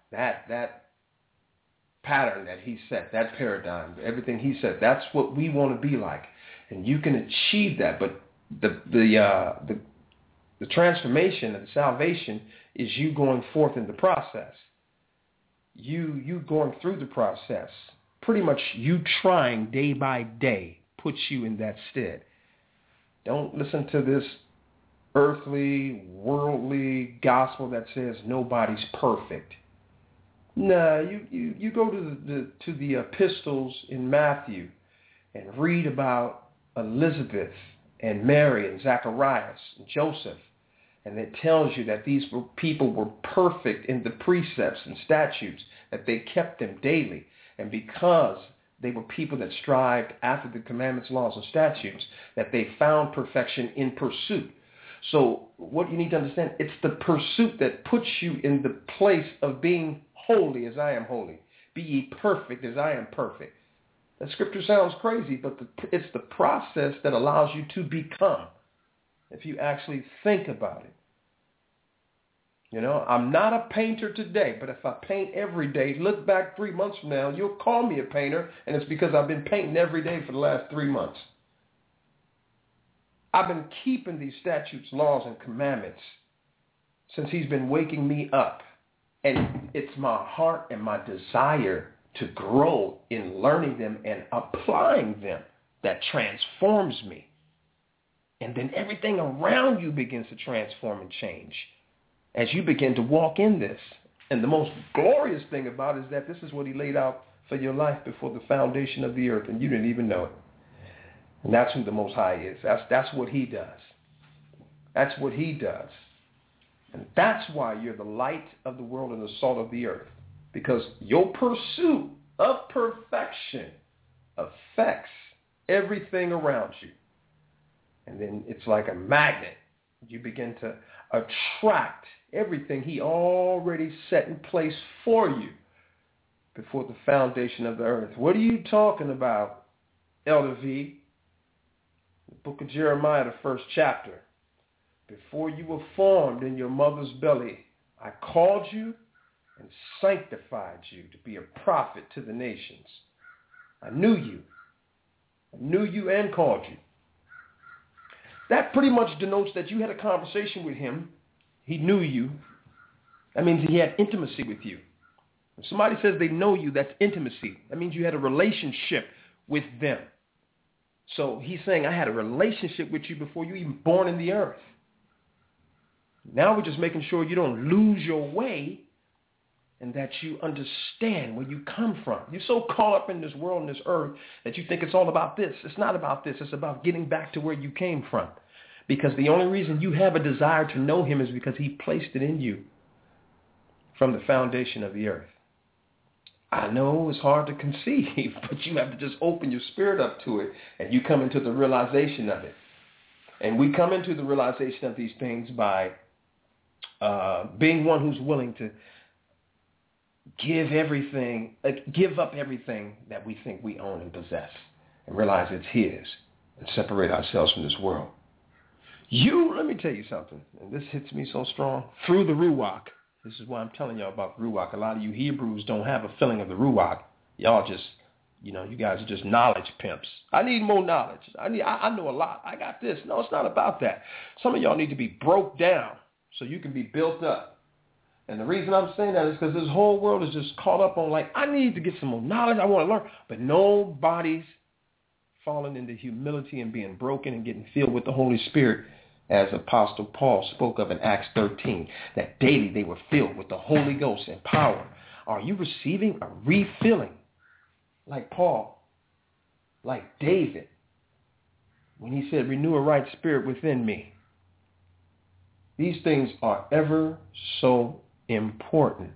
pattern that he set, that paradigm, everything he said. That's what we want to be like, and you can achieve that. But the transformation and the salvation is you going forth in the process. You going through the process. Pretty much you trying day by day puts you in that stead. Don't listen to this earthly, worldly gospel that says nobody's perfect. Nah, you go to the epistles in Matthew and read about Elizabeth and Mary and Zacharias and Joseph. And it tells you that these people were perfect in the precepts and statutes, that they kept them daily. And because they were people that strived after the commandments, laws, and statutes, that they found perfection in pursuit. So what you need to understand, it's the pursuit that puts you in the place of being holy as I am holy. Be ye perfect as I am perfect. That scripture sounds crazy, but it's the process that allows you to become, if you actually think about it. You know, I'm not a painter today, but if I paint every day, look back 3 months from now, you'll call me a painter, and it's because I've been painting every day for the last 3 months. I've been keeping these statutes, laws, and commandments since he's been waking me up. And it's my heart and my desire to grow in learning them and applying them that transforms me. And then everything around you begins to transform and change as you begin to walk in this. And the most glorious thing about it is that this is what he laid out for your life before the foundation of the earth, and you didn't even know it. And that's who the Most High is. That's what he does. That's what he does. And that's why you're the light of the world and the salt of the earth, because your pursuit of perfection affects everything around you. And then it's like a magnet. You begin to attract everything he already set in place for you before the foundation of the earth. What are you talking about, Elder V? The book of Jeremiah, the 1st chapter. Before you were formed in your mother's belly, I called you and sanctified you to be a prophet to the nations. I knew you. I knew you and called you. That pretty much denotes that you had a conversation with him. He knew you. That means he had intimacy with you. If somebody says they know you, that's intimacy. That means you had a relationship with them. So he's saying, I had a relationship with you before you were even born in the earth. Now we're just making sure you don't lose your way and that you understand where you come from. You're so caught up in this world and this earth that you think it's all about this. It's not about this. It's about getting back to where you came from. Because the only reason you have a desire to know him is because he placed it in you from the foundation of the earth. I know it's hard to conceive, but you have to just open your spirit up to it, and you come into the realization of it. And we come into the realization of these things by being one who's willing to give up everything that we think we own and possess, and realize it's his, and separate ourselves from this world. Let me tell you something, and this hits me so strong, through the Ruach. This is why I'm telling y'all about the Ruach. A lot of you Hebrews don't have a feeling of the Ruach. Y'all just, you guys are just knowledge pimps. I need more knowledge. I know a lot. I got this. No, it's not about that. Some of y'all need to be broke down so you can be built up. And the reason I'm saying that is because this whole world is just caught up on I need to get some more knowledge. I want to learn. But nobody's falling into humility and being broken and getting filled with the Holy Spirit, as Apostle Paul spoke of in Acts 13, that daily they were filled with the Holy Ghost and power. Are you receiving a refilling like Paul, like David, when he said, renew a right spirit within me? These things are ever so important.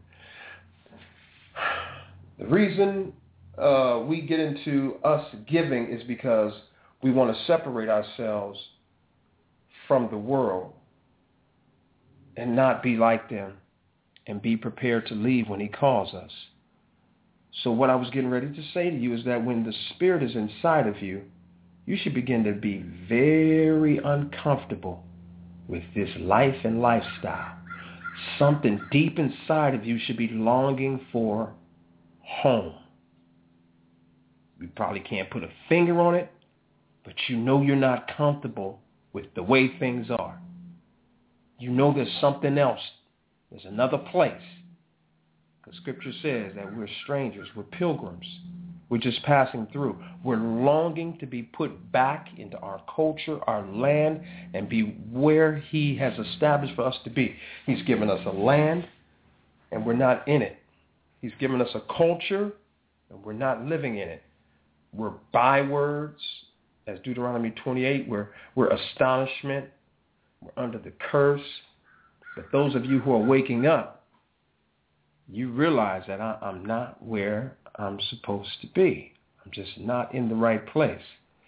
The reason we get into us giving is because we want to separate ourselves from the world and not be like them and be prepared to leave when he calls us. So what I was getting ready to say to you is that when the Spirit is inside of you, you should begin to be very uncomfortable with this life and lifestyle. Something deep inside of you should be longing for home. You probably can't put a finger on it, but you know you're not comfortable with the way things are. You know there's something else. There's another place. Because Scripture says that we're strangers. We're pilgrims. We're just passing through. We're longing to be put back into our culture, our land, and be where he has established for us to be. He's given us a land, and we're not in it. He's given us a culture, and we're not living in it. We're bywords. As Deuteronomy 28, we're astonishment. We're under the curse. But those of you who are waking up, you realize that I'm not where I'm supposed to be. I'm just not in the right place.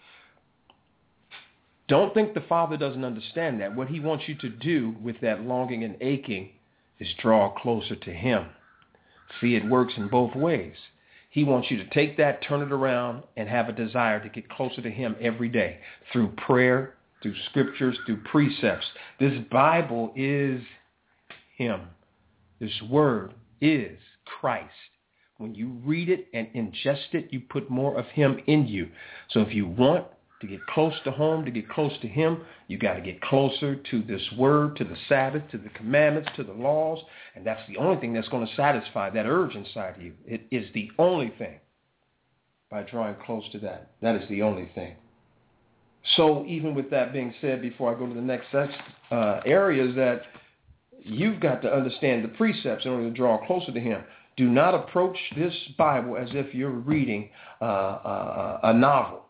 Don't think the Father doesn't understand that. What he wants you to do with that longing and aching is draw closer to him. See, it works in both ways. He wants you to take that, turn it around, and have a desire to get closer to him every day through prayer, through scriptures, through precepts. This Bible is him. This word is Christ. When you read it and ingest it, you put more of him in you. So if you want to get close to home, to get close to him, you got to get closer to this word, to the Sabbath, to the commandments, to the laws. And that's the only thing that's going to satisfy that urge inside you. It is the only thing. By drawing close to that. That is the only thing. So even with that being said, before I go to the next area, is that you've got to understand the precepts in order to draw closer to him. Do not approach this Bible as if you're reading a novel,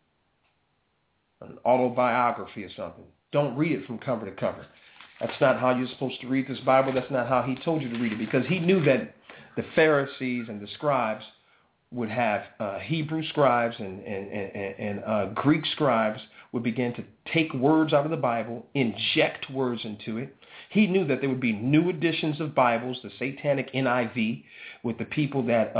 an autobiography or something. Don't read it from cover to cover. That's not how you're supposed to read this Bible. That's not how he told you to read it, because he knew that the Pharisees and the scribes would have Hebrew scribes and Greek scribes would begin to take words out of the Bible, inject words into it. He knew that there would be new editions of Bibles, the satanic NIV, with the people that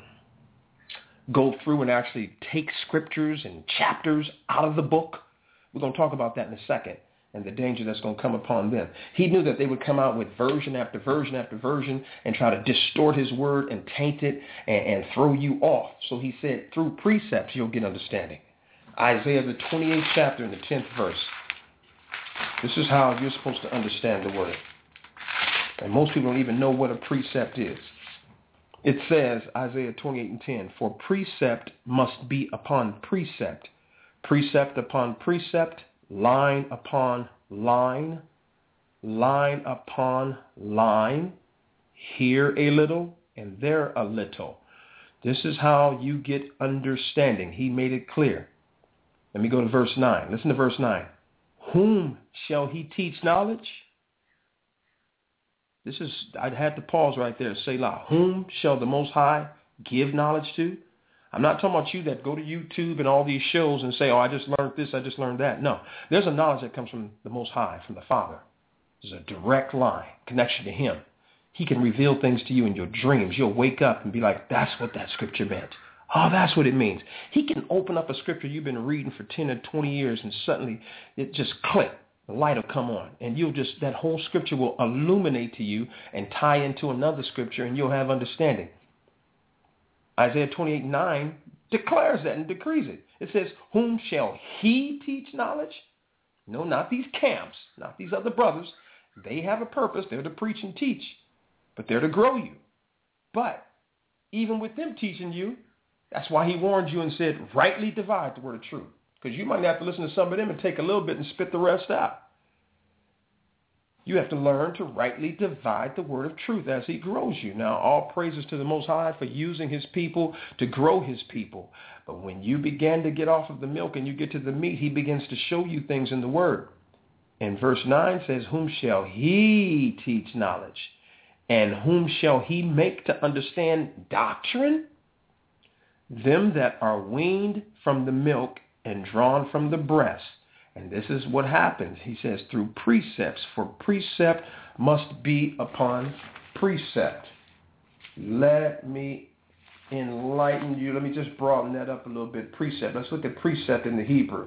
go through and actually take scriptures and chapters out of the book. We're going to talk about that in a second, and the danger that's going to come upon them. He knew that they would come out with version after version after version and try to distort his word and taint it and throw you off. So he said, through precepts, you'll get understanding. Isaiah, the 28th chapter and the 10th verse. This is how you're supposed to understand the word. And most people don't even know what a precept is. It says, Isaiah 28 and 10, for precept must be upon precept, precept upon precept, line upon line, line upon line, here a little and there a little. This is how you get understanding. He made it clear. Let me go to verse 9. Listen to verse 9. Whom shall he teach knowledge? I'd have to pause right there. Selah. Whom shall the Most High give knowledge to? I'm not talking about you that go to YouTube and all these shows and say, oh, I just learned this, I just learned that. No, there's a knowledge that comes from the Most High, from the Father. There's a direct line, connection to him. He can reveal things to you in your dreams. You'll wake up and be like, that's what that scripture meant. Oh, that's what it means. He can open up a scripture you've been reading for 10 or 20 years and suddenly it just click. The light will come on and that whole scripture will illuminate to you and tie into another scripture and you'll have understanding. Isaiah 28:9 declares that and decrees it. It says, whom shall he teach knowledge? No, not these camps, not these other brothers. They have a purpose. They're to preach and teach, but they're to grow you. But even with them teaching you, that's why he warned you and said, rightly divide the word of truth. Because you might have to listen to some of them and take a little bit and spit the rest out. You have to learn to rightly divide the word of truth as he grows you. Now, all praises to the Most High for using his people to grow his people. But when you begin to get off of the milk and you get to the meat, he begins to show you things in the word. And verse 9 says, whom shall he teach knowledge? And whom shall he make to understand doctrine? Them that are weaned from the milk and drawn from the breast. And this is what happens. He says, through precepts, for precept must be upon precept. Let me enlighten you. Let me just broaden that up a little bit. Precept. Let's look at precept in the Hebrew.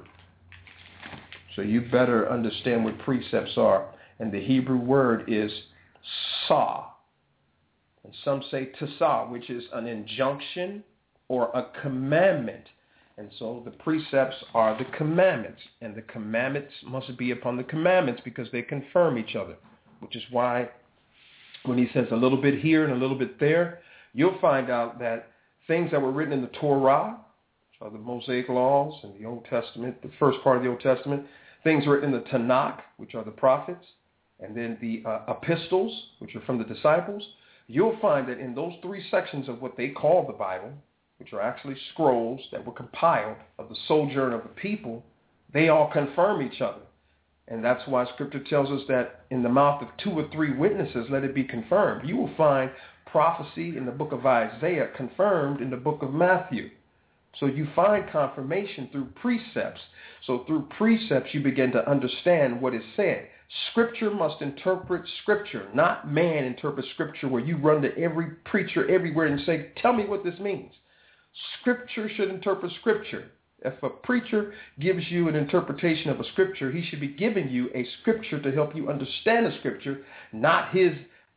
So you better understand what precepts are. And the Hebrew word is saw. And some say tasah, which is an injunction or a commandment. And so the precepts are the commandments, and the commandments must be upon the commandments because they confirm each other, which is why when he says a little bit here and a little bit there, you'll find out that things that were written in the Torah, which are the Mosaic laws in the Old Testament, the first part of the Old Testament, things written in the Tanakh, which are the prophets, and then the epistles, which are from the disciples, you'll find that in those three sections of what they call the Bible, which are actually scrolls that were compiled of the sojourn of the people, they all confirm each other. And that's why Scripture tells us that in the mouth of 2 or 3 witnesses, let it be confirmed. You will find prophecy in the book of Isaiah confirmed in the book of Matthew. So you find confirmation through precepts. So through precepts, you begin to understand what is said. Scripture must interpret Scripture, not man interpret Scripture where you run to every preacher everywhere and say, tell me what this means. Scripture should interpret Scripture. If a preacher gives you an interpretation of a Scripture, he should be giving you a Scripture to help you understand the Scripture, not his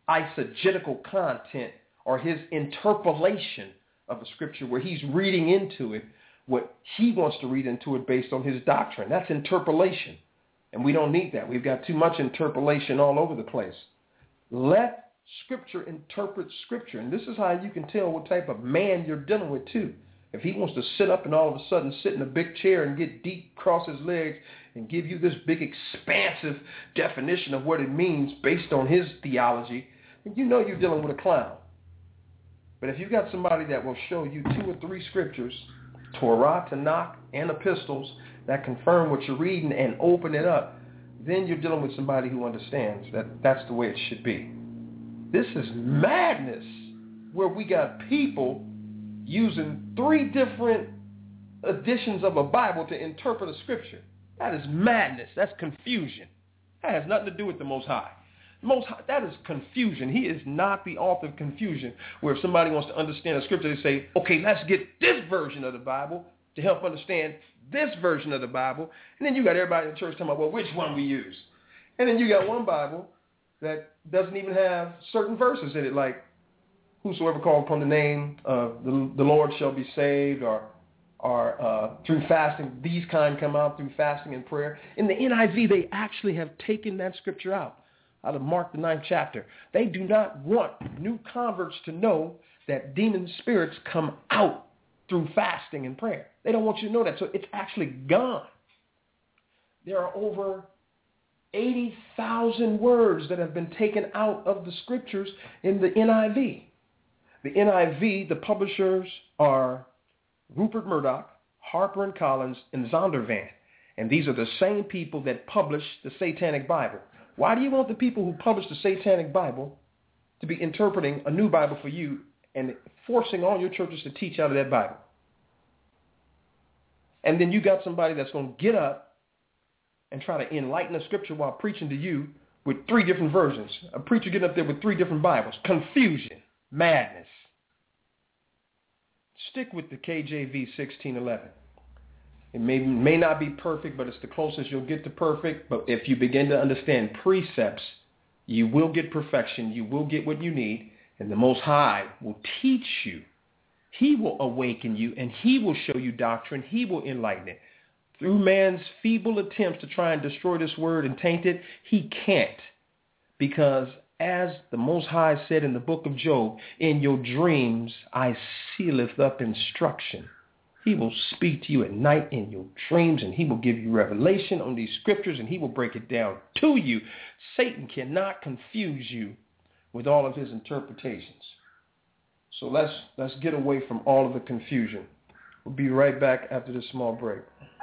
eisegetical content or his interpolation of a scripture where he's reading into it what he wants to read into it based on his doctrine. That's interpolation. And we don't need that. We've got too much interpolation all over the place. Let Scripture interpret Scripture. And this is how you can tell what type of man you're dealing with too. If he wants to sit up and all of a sudden sit in a big chair and get deep, cross his legs, and give you this big expansive definition of what it means based on his theology, then you know you're dealing with a clown. But if you've got somebody that will show you 2 or 3 scriptures, Torah, Tanakh, and epistles, that confirm what you're reading and open it up, then you're dealing with somebody who understands that that's the way it should be. This is madness, where we got people using 3 different editions of a Bible to interpret a scripture. That is madness. That's confusion. That has nothing to do with the Most High. Most High, that is confusion. He is not the author of confusion, where if somebody wants to understand a scripture, they say, okay, let's get this version of the Bible to help understand this version of the Bible. And then you got everybody in the church talking about, well, which one we use. And then you got one Bible that doesn't even have certain verses in it, like, whosoever called upon the name of the Lord shall be saved, or through fasting. These kind come out through fasting and prayer. In the NIV, they actually have taken that scripture out of Mark the 9th chapter. They do not want new converts to know that demon spirits come out through fasting and prayer. They don't want you to know that. So it's actually gone. There are over 80,000 words that have been taken out of the scriptures in the NIV. The NIV, the publishers are Rupert Murdoch, Harper & Collins, and Zondervan. And these are the same people that publish the Satanic Bible. Why do you want the people who publish the Satanic Bible to be interpreting a new Bible for you and forcing all your churches to teach out of that Bible? And then you got somebody that's going to get up and try to enlighten the scripture while preaching to you with 3 different versions. A preacher getting up there with 3 different Bibles. Confusion. Madness. Stick with the KJV 1611. It may not be perfect, but it's the closest you'll get to perfect. But if you begin to understand precepts, you will get perfection. You will get what you need. And the Most High will teach you. He will awaken you, and he will show you doctrine. He will enlighten it. Through man's feeble attempts to try and destroy this word and taint it, he can't. Because as the Most High said in the book of Job, in your dreams I sealeth up instruction. He will speak to you at night in your dreams, and he will give you revelation on these scriptures, and he will break it down to you. Satan cannot confuse you with all of his interpretations. So let's get away from all of the confusion. We'll be right back after this small break.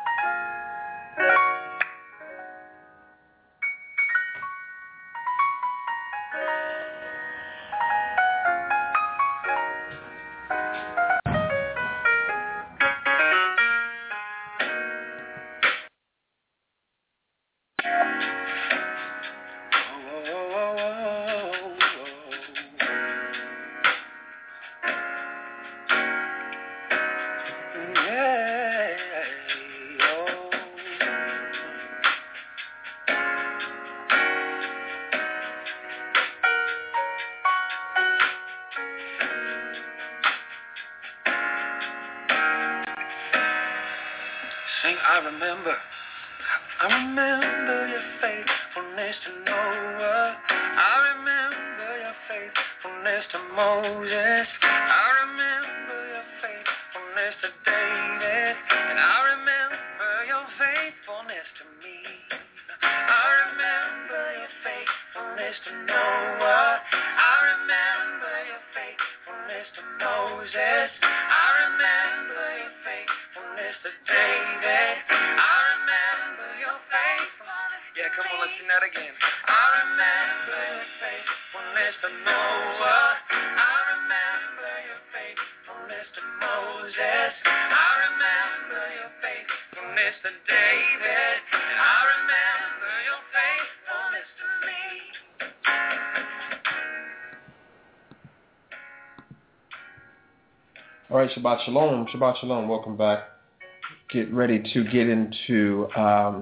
All right, Shabbat Shalom. Shabbat Shalom. Welcome back. Get ready to get into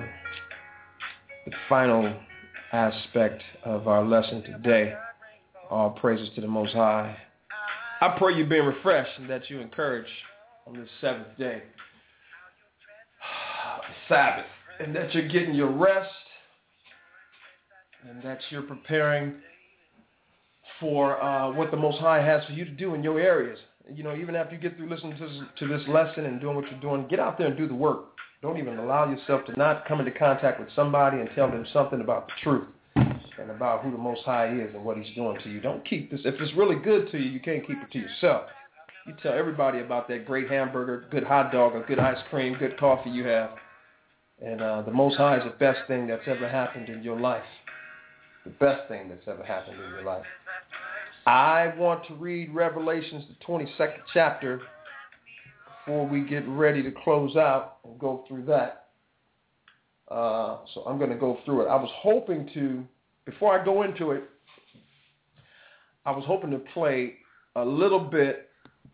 the final aspect of our lesson today. All praises to the Most High. I pray you're being refreshed and that you're encouraged on this seventh day, Sabbath, and that you're getting your rest and that you're preparing for what the Most High has for you to do in your areas. You know, even after you get through listening to this lesson and doing what you're doing, get out there and do the work. Don't even allow yourself to not come into contact with somebody and tell them something about the truth and about who the Most High is and what he's doing to you. Don't keep this. If it's really good to you, you can't keep it to yourself. You tell everybody about that great hamburger, good hot dog, or good ice cream, good coffee you have. And the Most High is the best thing that's ever happened in your life. The best thing that's ever happened in your life. I want to read Revelations, the 22nd chapter, before we get ready to close out and go through that. So I'm going to go through it. I was hoping to, before I go into it, I was hoping to play a little bit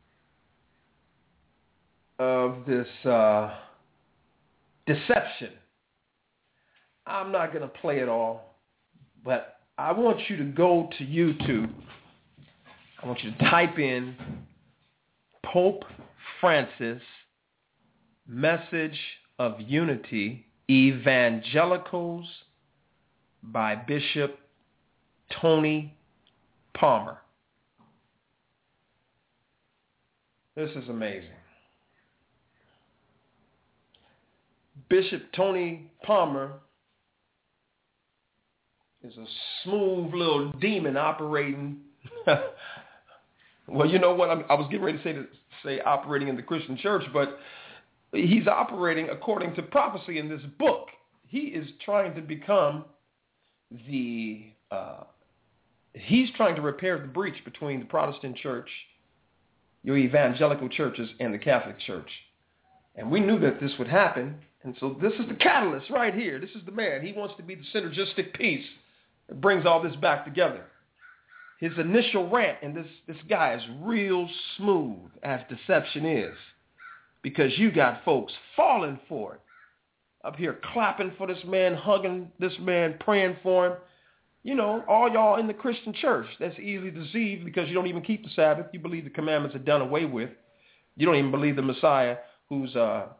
of this deception. I'm not going to play it all, but I want you to go to YouTube. I want you to type in Pope Francis, Message of Unity, Evangelicals by Bishop Tony Palmer. This is amazing. Bishop Tony Palmer is a smooth little demon operating. Well, you know what? I was getting ready to say operating in the Christian church, but he's operating according to prophecy in this book. He is trying to become he's trying to repair the breach between the Protestant church, your evangelical churches, and the Catholic church. And we knew that this would happen. And so this is the catalyst right here. This is the man. He wants to be the synergistic piece that brings all this back together. His initial rant, and this guy is real smooth as deception is, because you got folks falling for it. Up here clapping for this man, hugging this man, praying for him. You know, all y'all in the Christian church that's easily deceived because you don't even keep the Sabbath. You believe the commandments are done away with. You don't even believe the Messiah who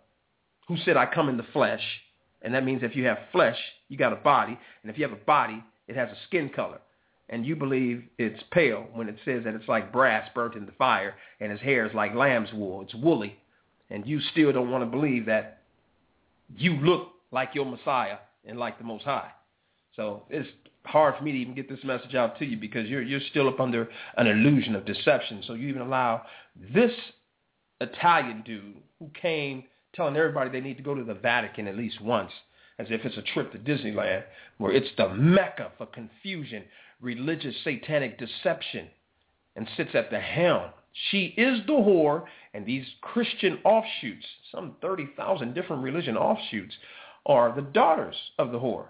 said, I come in the flesh. And that means if you have flesh, you got a body. And if you have a body, it has a skin color. And you believe it's pale when it says that it's like brass burnt in the fire and his hair is like lamb's wool. It's woolly. And you still don't want to believe that you look like your Messiah and like the Most High. So it's hard for me to even get this message out to you because you're still up under an illusion of deception. So you even allow this Italian dude who came telling everybody they need to go to the Vatican at least once, as if it's a trip to Disneyland, where it's the mecca for confusion, religious satanic deception, and sits at the helm. She is the whore, and these Christian offshoots, some 30,000 different religion offshoots, are the daughters of the whore.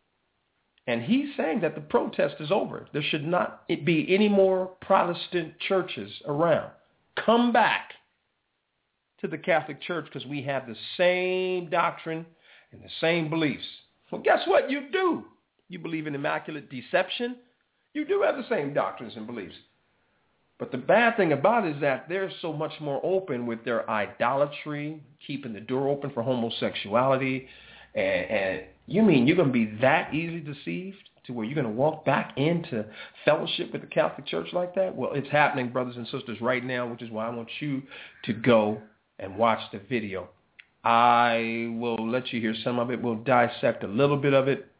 And he's saying that the protest is over. There should not be any more Protestant churches around. Come back to the Catholic Church because we have the same doctrine and the same beliefs. Well, guess what? You do. You believe in immaculate deception. You do have the same doctrines and beliefs. But the bad thing about it is that they're so much more open with their idolatry, keeping the door open for homosexuality. And you mean you're going to be that easily deceived to where you're going to walk back into fellowship with the Catholic Church like that? Well, it's happening, brothers and sisters, right now, which is why I want you to go and watch the video. I will let you hear some of it. We'll dissect a little bit of it.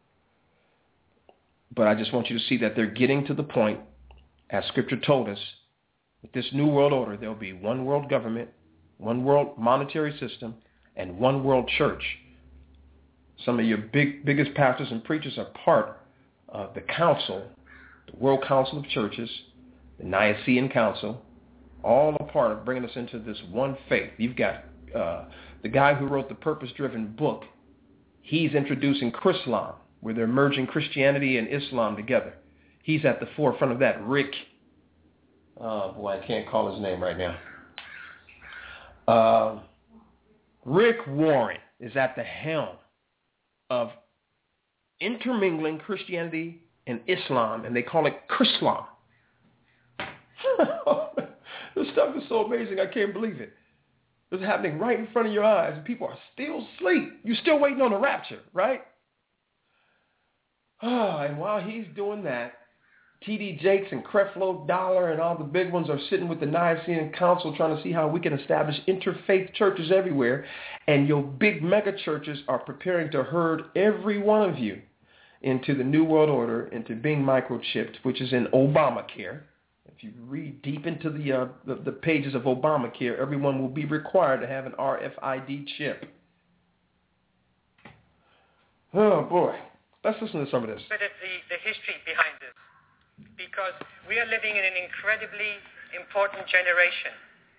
But I just want you to see that they're getting to the point, as Scripture told us, with this new world order, there'll be one world government, one world monetary system, and one world church. Some of your biggest pastors and preachers are part of the council, the World Council of Churches, the Nicene Council, all a part of bringing us into this one faith. You've got the guy who wrote the Purpose-Driven book. He's introducing Chrislam, where they're merging Christianity and Islam together. He's at the forefront of that. Rick, I can't call his name right now. Rick Warren is at the helm of intermingling Christianity and Islam, and they call it Chrislam. This stuff is so amazing, I can't believe it. It's happening right in front of your eyes, and people are still asleep. You're still waiting on the rapture, right? And while he's doing that, T.D. Jakes and Creflo Dollar and all the big ones are sitting with the Nicene Council trying to see how we can establish interfaith churches everywhere. And your big mega churches are preparing to herd every one of you into the New World Order, into being microchipped, which is in Obamacare. If you read deep into the pages of Obamacare, everyone will be required to have an RFID chip. Oh, boy. Let's listen to some of this. Bit of the history behind this, because we are living in an incredibly important generation.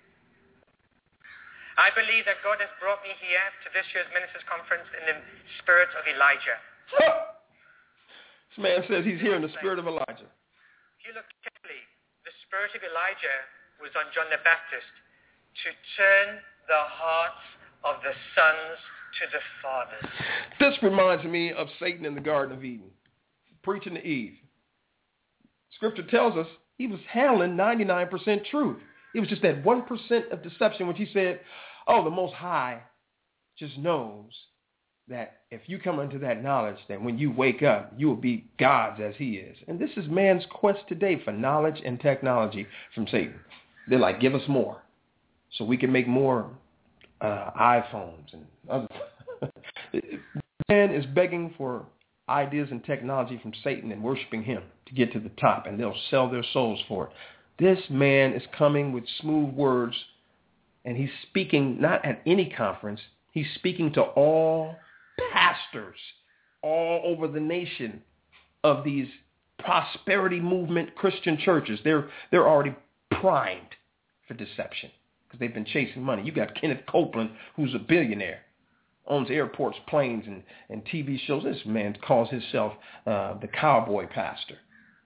I believe that God has brought me here to this year's Ministers' Conference in the spirit of Elijah. This man says he's here in the spirit of Elijah. If you look carefully, the spirit of Elijah was on John the Baptist to turn the hearts of the sons to the fathers. This reminds me of Satan in the Garden of Eden, preaching to Eve. Scripture tells us he was handling 99% truth. It was just that 1% of deception, which he said, oh, the Most High just knows that if you come into that knowledge, that when you wake up, you will be gods as he is. And this is man's quest today for knowledge and technology from Satan. They're like, give us more so we can make more iPhones and other. Man is begging for ideas and technology from Satan and worshiping him to get to the top, and they'll sell their souls for it. This man is coming with smooth words, and he's speaking not at any conference. He's speaking to all pastors all over the nation of these prosperity movement Christian churches. They're already primed for deception because they've been chasing money. You got Kenneth Copeland, who's a billionaire, owns airports, planes, and TV shows. This man calls himself the cowboy pastor.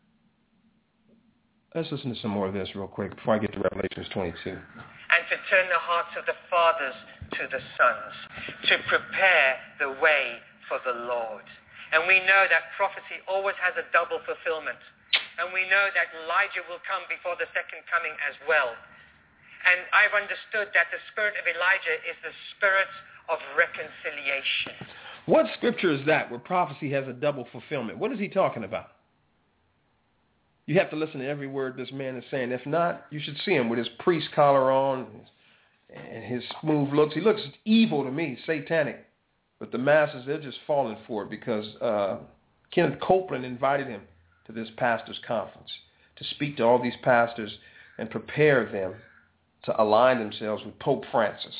Let's listen to some more of this real quick before I get to Revelations 22. And to turn the hearts of the fathers to the sons, to prepare the way for the Lord. And we know that prophecy always has a double fulfillment. And we know that Elijah will come before the second coming as well. And I've understood that the spirit of Elijah is the spirit of reconciliation. What scripture is that where prophecy has a double fulfillment? What is he talking about? You have to listen to every word this man is saying. If not, you should see him with his priest collar on and his smooth looks. He looks evil to me, satanic. But the masses, they're just falling for it because Kenneth Copeland invited him to this pastors' conference to speak to all these pastors and prepare them to align themselves with Pope Francis.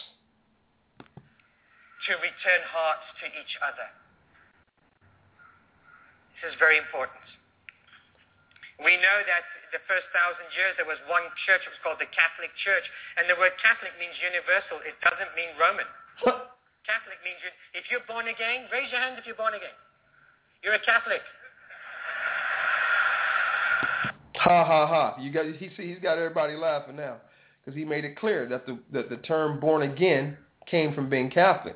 To return hearts to each other. This is very important. We know that the first 1,000 years there was one church, it was called the Catholic Church, and the word Catholic means universal. It doesn't mean Roman. Catholic means if you're born again, raise your hand if you're born again. You're a Catholic. Ha ha ha! He's got everybody laughing now because he made it clear that the term born again came from being Catholic.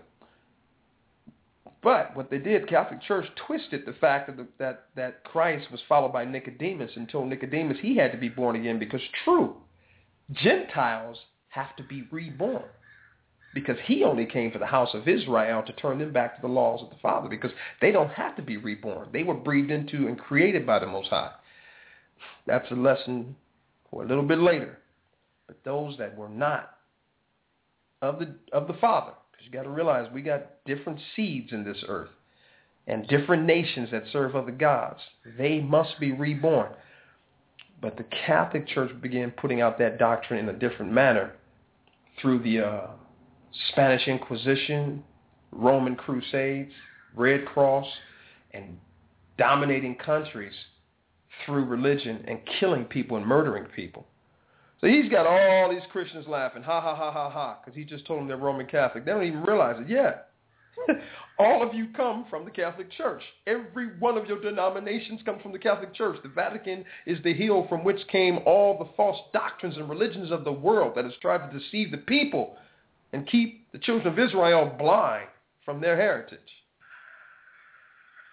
But what they did, Catholic Church twisted the fact that Christ was followed by Nicodemus and told Nicodemus he had to be born again because true, Gentiles have to be reborn because he only came for the house of Israel to turn them back to the laws of the Father because they don't have to be reborn. They were breathed into and created by the Most High. That's a lesson for a little bit later. But those that were not of the Father, you got to realize we got different seeds in this earth and different nations that serve other gods. They must be reborn. But the Catholic Church began putting out that doctrine in a different manner through the Spanish Inquisition, Roman Crusades, Red Cross, and dominating countries through religion and killing people and murdering people. So he's got all these Christians laughing, ha, ha, ha, ha, ha, because he just told them they're Roman Catholic. They don't even realize it yet. All of you come from the Catholic Church. Every one of your denominations come from the Catholic Church. The Vatican is the hill from which came all the false doctrines and religions of the world that has tried to deceive the people and keep the children of Israel blind from their heritage.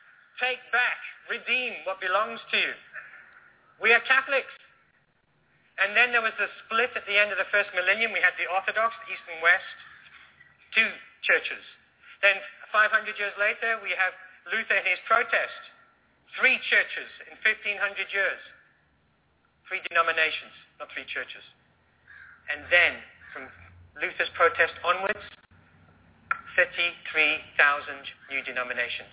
Take back, redeem what belongs to you. We are Catholics. And then there was the split at the end of the first millennium. We had the Orthodox, East and West, 2 churches. Then 500 years later, we have Luther and his protest. 3 churches in 1500 years. 3 denominations, not 3 churches. And then, from Luther's protest onwards, 33,000 new denominations.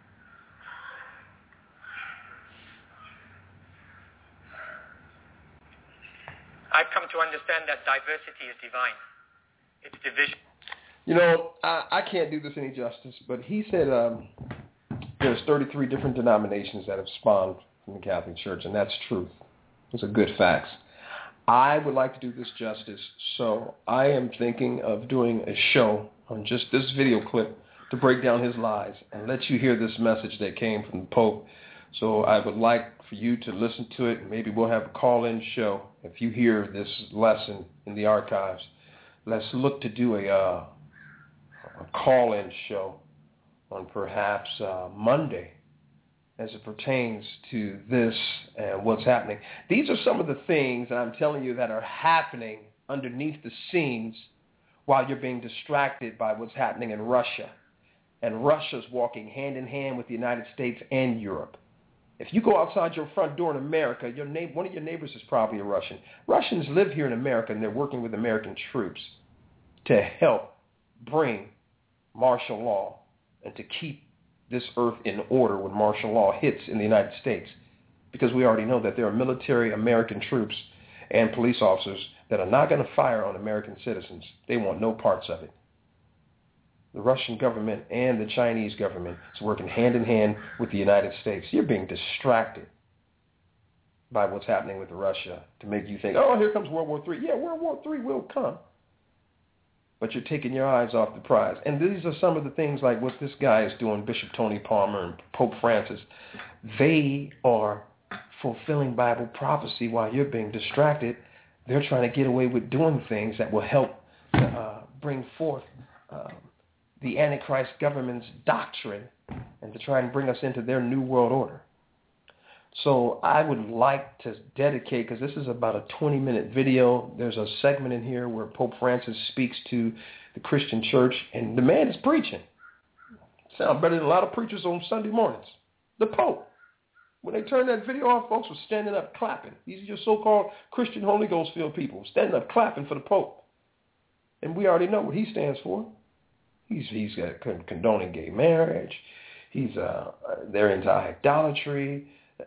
I've come to understand that diversity is divine. It's division. You know, I can't do this any justice, but he said there's 33 different denominations that have spawned from the Catholic Church, and that's truth. Those are good facts. I would like to do this justice, so I am thinking of doing a show on just this video clip to break down his lies and let you hear this message that came from the Pope. So I would like for you to listen to it. Maybe we'll have a call-in show. If you hear this lesson in the archives, let's look to do a call-in show on perhaps Monday as it pertains to this and what's happening. These are some of the things that I'm telling you that are happening underneath the scenes while you're being distracted by what's happening in Russia. And Russia's walking hand in hand with the United States and Europe. If you go outside your front door in America, one of your neighbors is probably a Russian. Russians live here in America, and they're working with American troops to help bring martial law and to keep this earth in order when martial law hits in the United States. Because we already know that there are military American troops and police officers that are not going to fire on American citizens. They want no parts of it. The Russian government and the Chinese government is working hand in hand with the United States. You're being distracted by what's happening with Russia to make you think, oh, here comes World War III. Yeah, World War III will come. But you're taking your eyes off the prize. And these are some of the things like what this guy is doing, Bishop Tony Palmer and Pope Francis. They are fulfilling Bible prophecy while you're being distracted. They're trying to get away with doing things that will help bring forth the Antichrist government's doctrine and to try and bring us into their new world order. So I would like to dedicate, because this is about a 20-minute video, there's a segment in here where Pope Francis speaks to the Christian church, and the man is preaching. Sounds better than a lot of preachers on Sunday mornings. The Pope. When they turned that video off, folks were standing up clapping. These are your so-called Christian Holy Ghost-filled people, standing up clapping for the Pope. And we already know what he stands for. He's condoning gay marriage. They're into idolatry.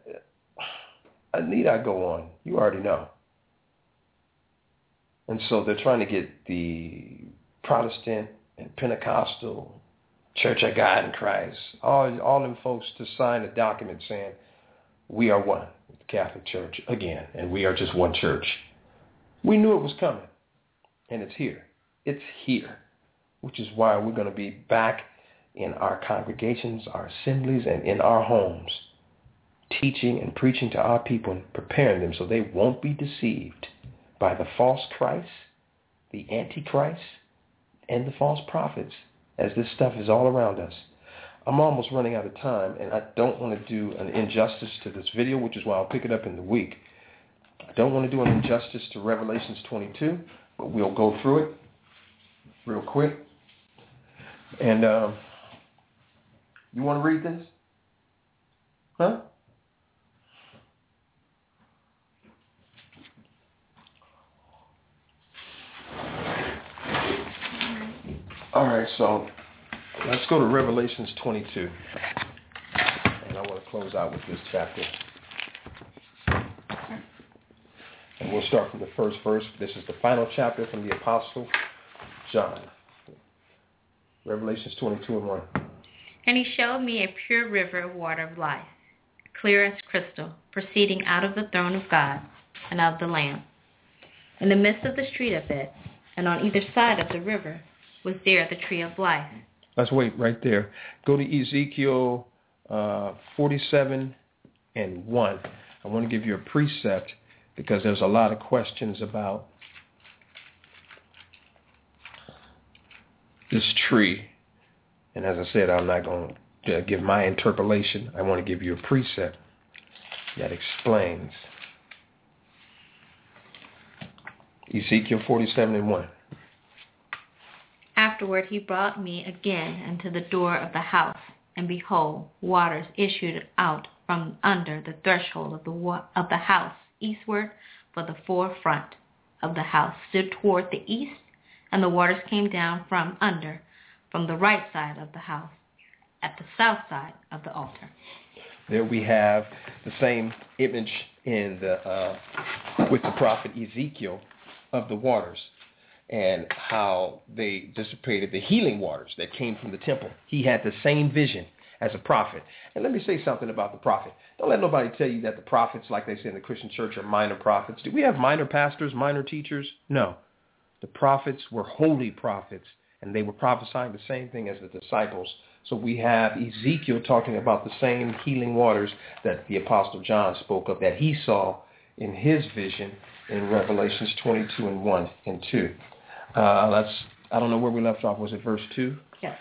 Need I go on? You already know. And so they're trying to get the Protestant and Pentecostal Church of God in Christ, all them folks to sign a document saying, we are one with the Catholic Church again, and we are just one church. We knew it was coming, and it's here. It's here. Which is why we're going to be back in our congregations, our assemblies, and in our homes, teaching and preaching to our people and preparing them so they won't be deceived by the false Christ, the Antichrist, and the false prophets, as this stuff is all around us. I'm almost running out of time, and I don't want to do an injustice to this video, which is why I'll pick it up in the week. I don't want to do an injustice to Revelations 22, but we'll go through it real quick. And you want to read this? Huh? All right, so let's go to Revelations 22. And I want to close out with this chapter. And we'll start from the first verse. This is the final chapter from the Apostle John. Revelations 22:1. And he showed me a pure river of water of life, clear as crystal, proceeding out of the throne of God and of the Lamb. In the midst of the street of it, and on either side of the river, was there the tree of life. Let's wait right there. Go to Ezekiel 47:1. I want to give you a precept because there's a lot of questions about this tree. And as I said, I'm not going to give my interpolation. I want to give you a precept that explains. Ezekiel 47:1. Afterward he brought me again unto the door of the house, and behold, waters issued out from under the threshold of the house eastward, for the forefront of the house stood toward the east, and the waters came down from under, from the right side of the house, at the south side of the altar. There we have the same image in with the prophet Ezekiel of the waters and how they dissipated the healing waters that came from the temple. He had the same vision as a prophet. And let me say something about the prophet. Don't let nobody tell you that the prophets, like they say in the Christian church, are minor prophets. Do we have minor pastors, minor teachers? No. The prophets were holy prophets, and they were prophesying the same thing as the disciples. So we have Ezekiel talking about the same healing waters that the Apostle John spoke of, that he saw in his vision in Revelations 22:1 and 2. I don't know where we left off. Was it verse 2? Yes.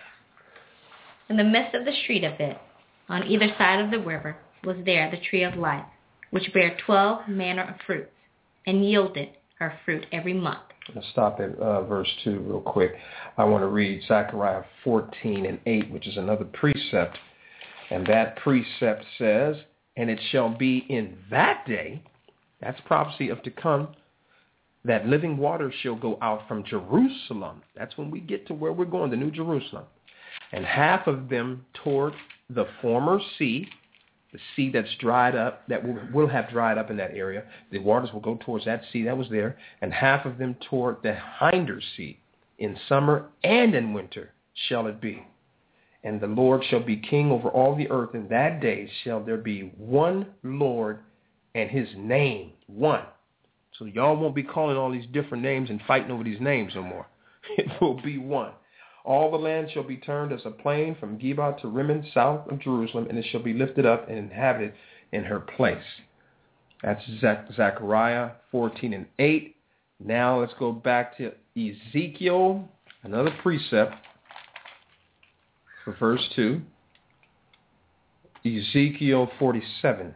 In the midst of the street of it, on either side of the river, was there the tree of life, which bare 12 manner of fruits, and yielded her fruit every month. Let's stop at verse 2 real quick. I want to read Zechariah 14:8, which is another precept. And that precept says, and it shall be in that day, that's prophecy of to come, that living waters shall go out from Jerusalem. That's when we get to where we're going, the New Jerusalem. And half of them toward the former sea, the sea that's dried up, that will have dried up in that area. The waters will go towards that sea that was there. And half of them toward the hinder sea. In summer and in winter shall it be. And the Lord shall be king over all the earth. In that day shall there be one Lord, and his name one. So y'all won't be calling all these different names and fighting over these names no more. It will be one. All the land shall be turned as a plain from Geba to Rimmon, south of Jerusalem, and it shall be lifted up and inhabited in her place. That's Zechariah 14:8. Now let's go back to Ezekiel, another precept for verse 2. Ezekiel 47.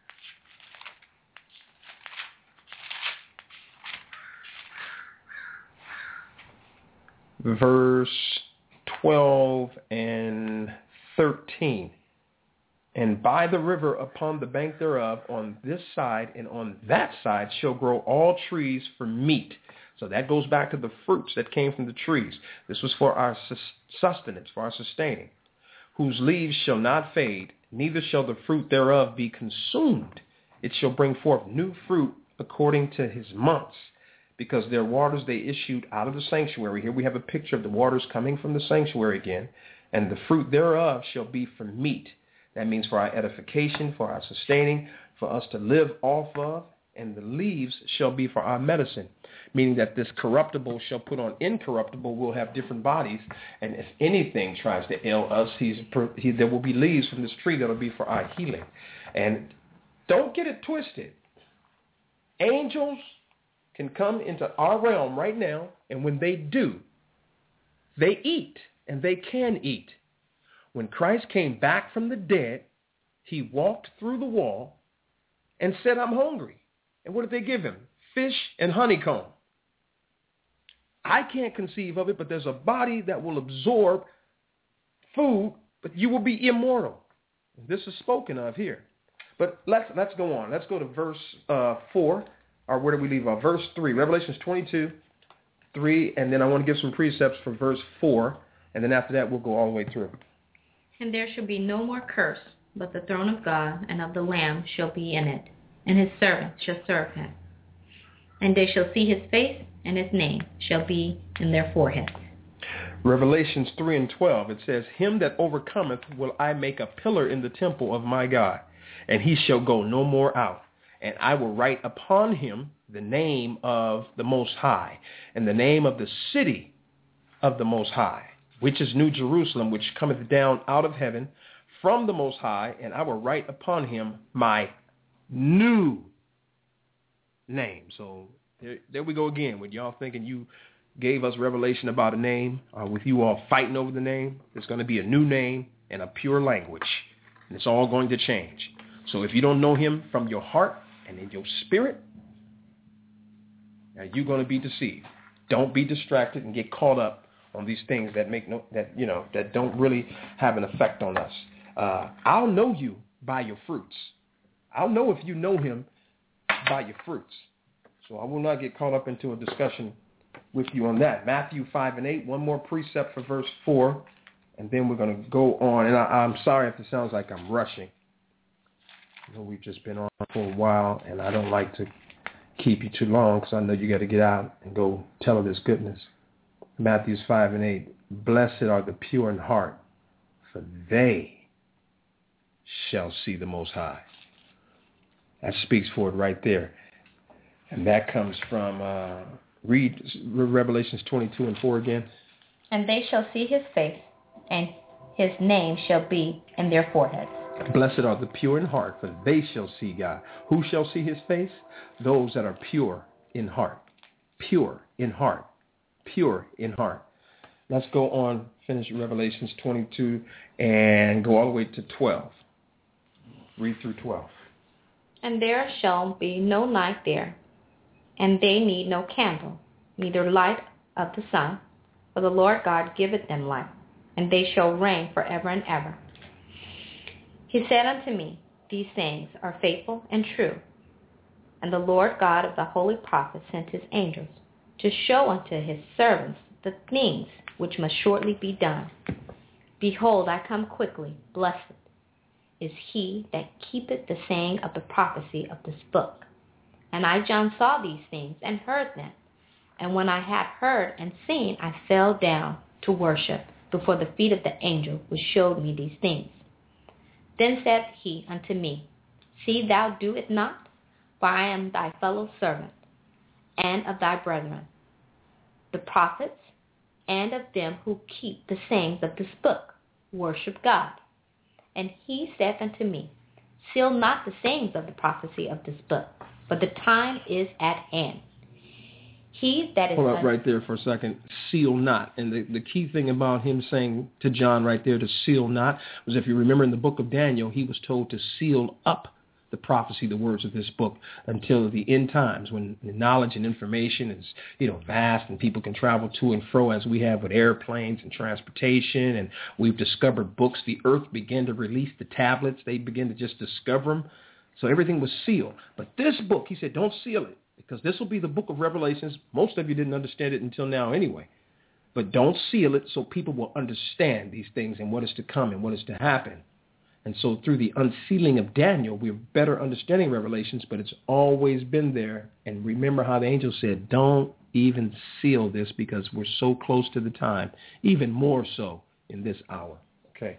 Verse 12 and 13. And by the river upon the bank thereof, on this side and on that side, shall grow all trees for meat. So that goes back to the fruits that came from the trees. This was for our sustenance, for our sustaining. Whose leaves shall not fade, neither shall the fruit thereof be consumed. It shall bring forth new fruit according to his months. Because their waters they issued out of the sanctuary. Here we have a picture of the waters coming from the sanctuary again. And the fruit thereof shall be for meat. That means for our edification, for our sustaining, for us to live off of. And the leaves shall be for our medicine. Meaning that this corruptible shall put on incorruptible. We'll have different bodies. And if anything tries to ail us, there will be leaves from this tree that will be for our healing. And don't get it twisted. Angels can come into our realm right now, and when they do, they eat, and they can eat. When Christ came back from the dead, he walked through the wall and said, I'm hungry. And what did they give him? Fish and honeycomb. I can't conceive of it, but there's a body that will absorb food, but you will be immortal. This is spoken of here. But let's go on. Let's go to verse 4. Or where do we leave off? Verse 3, Revelations 22:3, and then I want to give some precepts for verse 4, and then after that we'll go all the way through. And there shall be no more curse, but the throne of God and of the Lamb shall be in it, and his servants shall serve him. And they shall see his face, and his name shall be in their foreheads. Revelations 3:12, it says, Him that overcometh will I make a pillar in the temple of my God, and he shall go no more out. And I will write upon him the name of the Most High, and the name of the city of the Most High, which is New Jerusalem, which cometh down out of heaven from the Most High, and I will write upon him my new name. So there we go again, with y'all thinking you gave us revelation about a name, with you all fighting over the name. There's going to be a new name and a pure language, and it's all going to change. So if you don't know him from your heart and in your spirit, Now you're going to be deceived. Don't be distracted and get caught up on these things that that don't really have an effect on us. I'll know you by your fruits. I'll know if you know him by your fruits. So I will not get caught up into a discussion with you on that. Matthew 5:8, one more precept for verse 4, and then we're going to go on. And I'm sorry if it sounds like I'm rushing. I know we've just been on for a while, and I don't like to keep you too long because I know you got to get out and go tell of his goodness. Matthew 5:8, blessed are the pure in heart, for they shall see the Most High. That speaks for it right there. And that comes from, read Revelations 22:4 again. And they shall see his face, and his name shall be in their foreheads. Blessed are the pure in heart, for they shall see God. Who shall see his face? Those that are pure in heart. Pure in heart. Pure in heart. Let's go on, finish Revelations 22, and go all the way to 12. Read through 12. And there shall be no night there, and they need no candle, neither light of the sun, for the Lord God giveth them light, and they shall reign forever and ever. He said unto me, these things are faithful and true. And the Lord God of the holy prophets sent his angels to show unto his servants the things which must shortly be done. Behold, I come quickly. Blessed is he that keepeth the saying of the prophecy of this book. And I, John, saw these things and heard them. And when I had heard and seen, I fell down to worship before the feet of the angel which showed me these things. Then said he unto me, see thou do it not, for I am thy fellow servant, and of thy brethren, the prophets, and of them who keep the sayings of this book, worship God. And he said unto me, seal not the sayings of the prophecy of this book, for the time is at hand. He that is... Hold up right there for a second. Seal not. And the key thing about him saying to John right there to seal not was, if you remember in the book of Daniel, he was told to seal up the prophecy, the words of this book, until the end times, when the knowledge and information is, vast, and people can travel to and fro as we have with airplanes and transportation, and we've discovered books. The earth began to release the tablets. They began to just discover them. So everything was sealed. But this book, he said, don't seal it, because this will be the book of Revelations. Most of you didn't understand it until now anyway. But don't seal it so people will understand these things and what is to come and what is to happen. And so through the unsealing of Daniel, we're better understanding Revelations, but it's always been there. And remember how the angel said, don't even seal this, because we're so close to the time, even more so in this hour. Okay.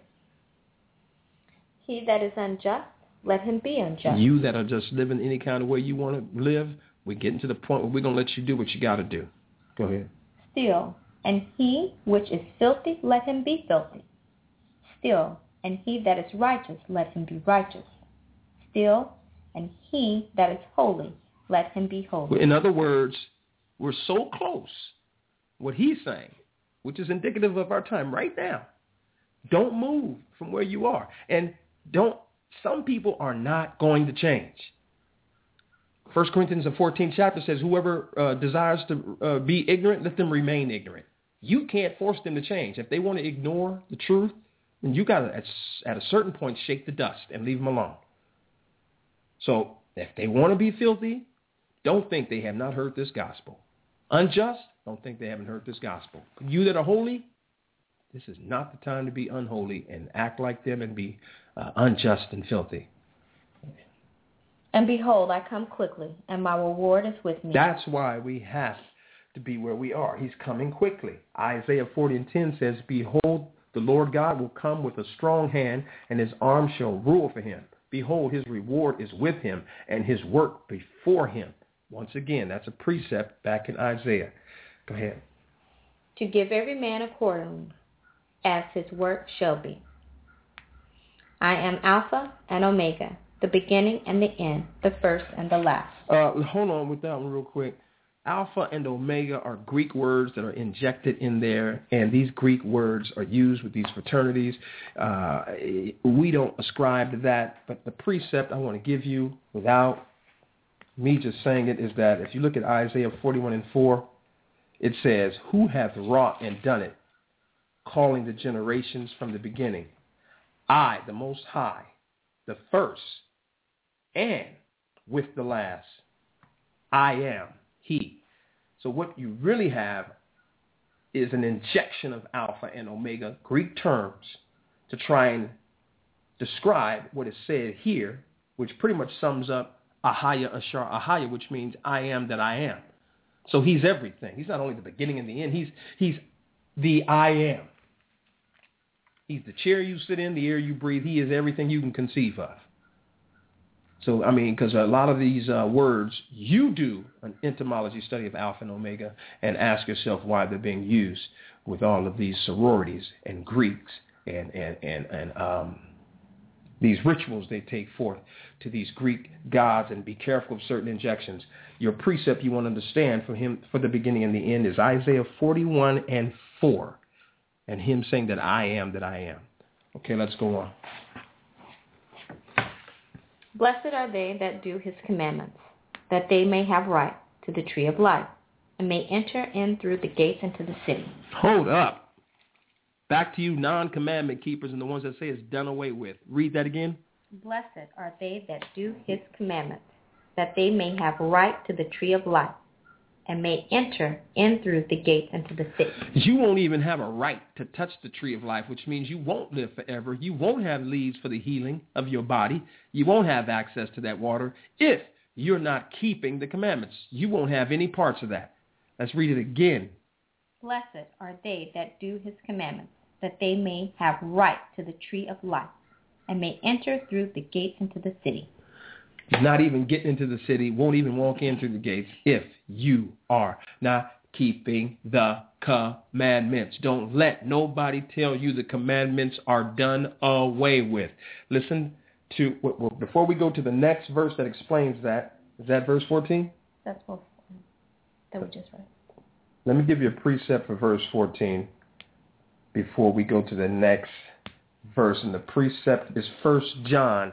He that is unjust, let him be unjust. You that are just living any kind of way you want to live, we're getting to the point where we're going to let you do what you got to do. Go ahead. Still, and he which is filthy, let him be filthy. Still, and he that is righteous, let him be righteous. Still, and he that is holy, let him be holy. In other words, we're so close, what he's saying, which is indicative of our time right now. Don't move from where you are. And some people are not going to change. 1 Corinthians, the 14th chapter says, whoever desires to be ignorant, let them remain ignorant. You can't force them to change. If they want to ignore the truth, then you got to, at a certain point, shake the dust and leave them alone. So if they want to be filthy, don't think they have not heard this gospel. Unjust, don't think they haven't heard this gospel. You that are holy, this is not the time to be unholy and act like them and be unjust and filthy. And behold, I come quickly, and my reward is with me. That's why we have to be where we are. He's coming quickly. Isaiah 40:10 says, behold, the Lord God will come with a strong hand, and his arm shall rule for him. Behold, his reward is with him, and his work before him. Once again, that's a precept back in Isaiah. Go ahead. To give every man accordingly as his work shall be. I am Alpha and Omega, the beginning and the end, the first and the last. Hold on with that one real quick. Alpha and Omega are Greek words that are injected in there, and these Greek words are used with these fraternities. We don't ascribe to that, but the precept I want to give you without me just saying it is that if you look at Isaiah 41:4, it says, who hath wrought and done it, calling the generations from the beginning. I, the Most High, the first, and with the last. I am He. So what you really have is an injection of Alpha and Omega, Greek terms, to try and describe what is said here, which pretty much sums up Ahaya Ashar Ahaya, which means I am that I am. So he's everything. He's not only the beginning and the end. He's the I am. He's the chair you sit in, the air you breathe. He is everything you can conceive of. So, I mean, because a lot of these words, you do an entomology study of Alpha and Omega and ask yourself why they're being used with all of these sororities and Greeks and these rituals they take forth to these Greek gods, and be careful of certain injections. Your precept you want to understand from him for the beginning and the end is Isaiah 41:4, and him saying that I am that I am. Okay, let's go on. Blessed are they that do his commandments, that they may have right to the tree of life, and may enter in through the gates into the city. Hold up. Back to you non-commandment keepers and the ones that say it's done away with. Read that again. Blessed are they that do his commandments, that they may have right to the tree of life, and may enter in through the gates into the city. You won't even have a right to touch the tree of life, which means you won't live forever. You won't have leaves for the healing of your body. You won't have access to that water if you're not keeping the commandments. You won't have any parts of that. Let's read it again. Blessed are they that do his commandments, that they may have right to the tree of life, and may enter through the gates into the city. Not even getting into the city, won't even walk in through the gates if you are not keeping the commandments. Don't let nobody tell you the commandments are done away with. Listen to, before we go to the next verse that explains that, is that verse 14? That's what we just read. Let me give you a precept for verse 14 before we go to the next verse. And the precept is 1 John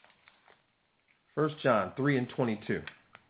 3:22.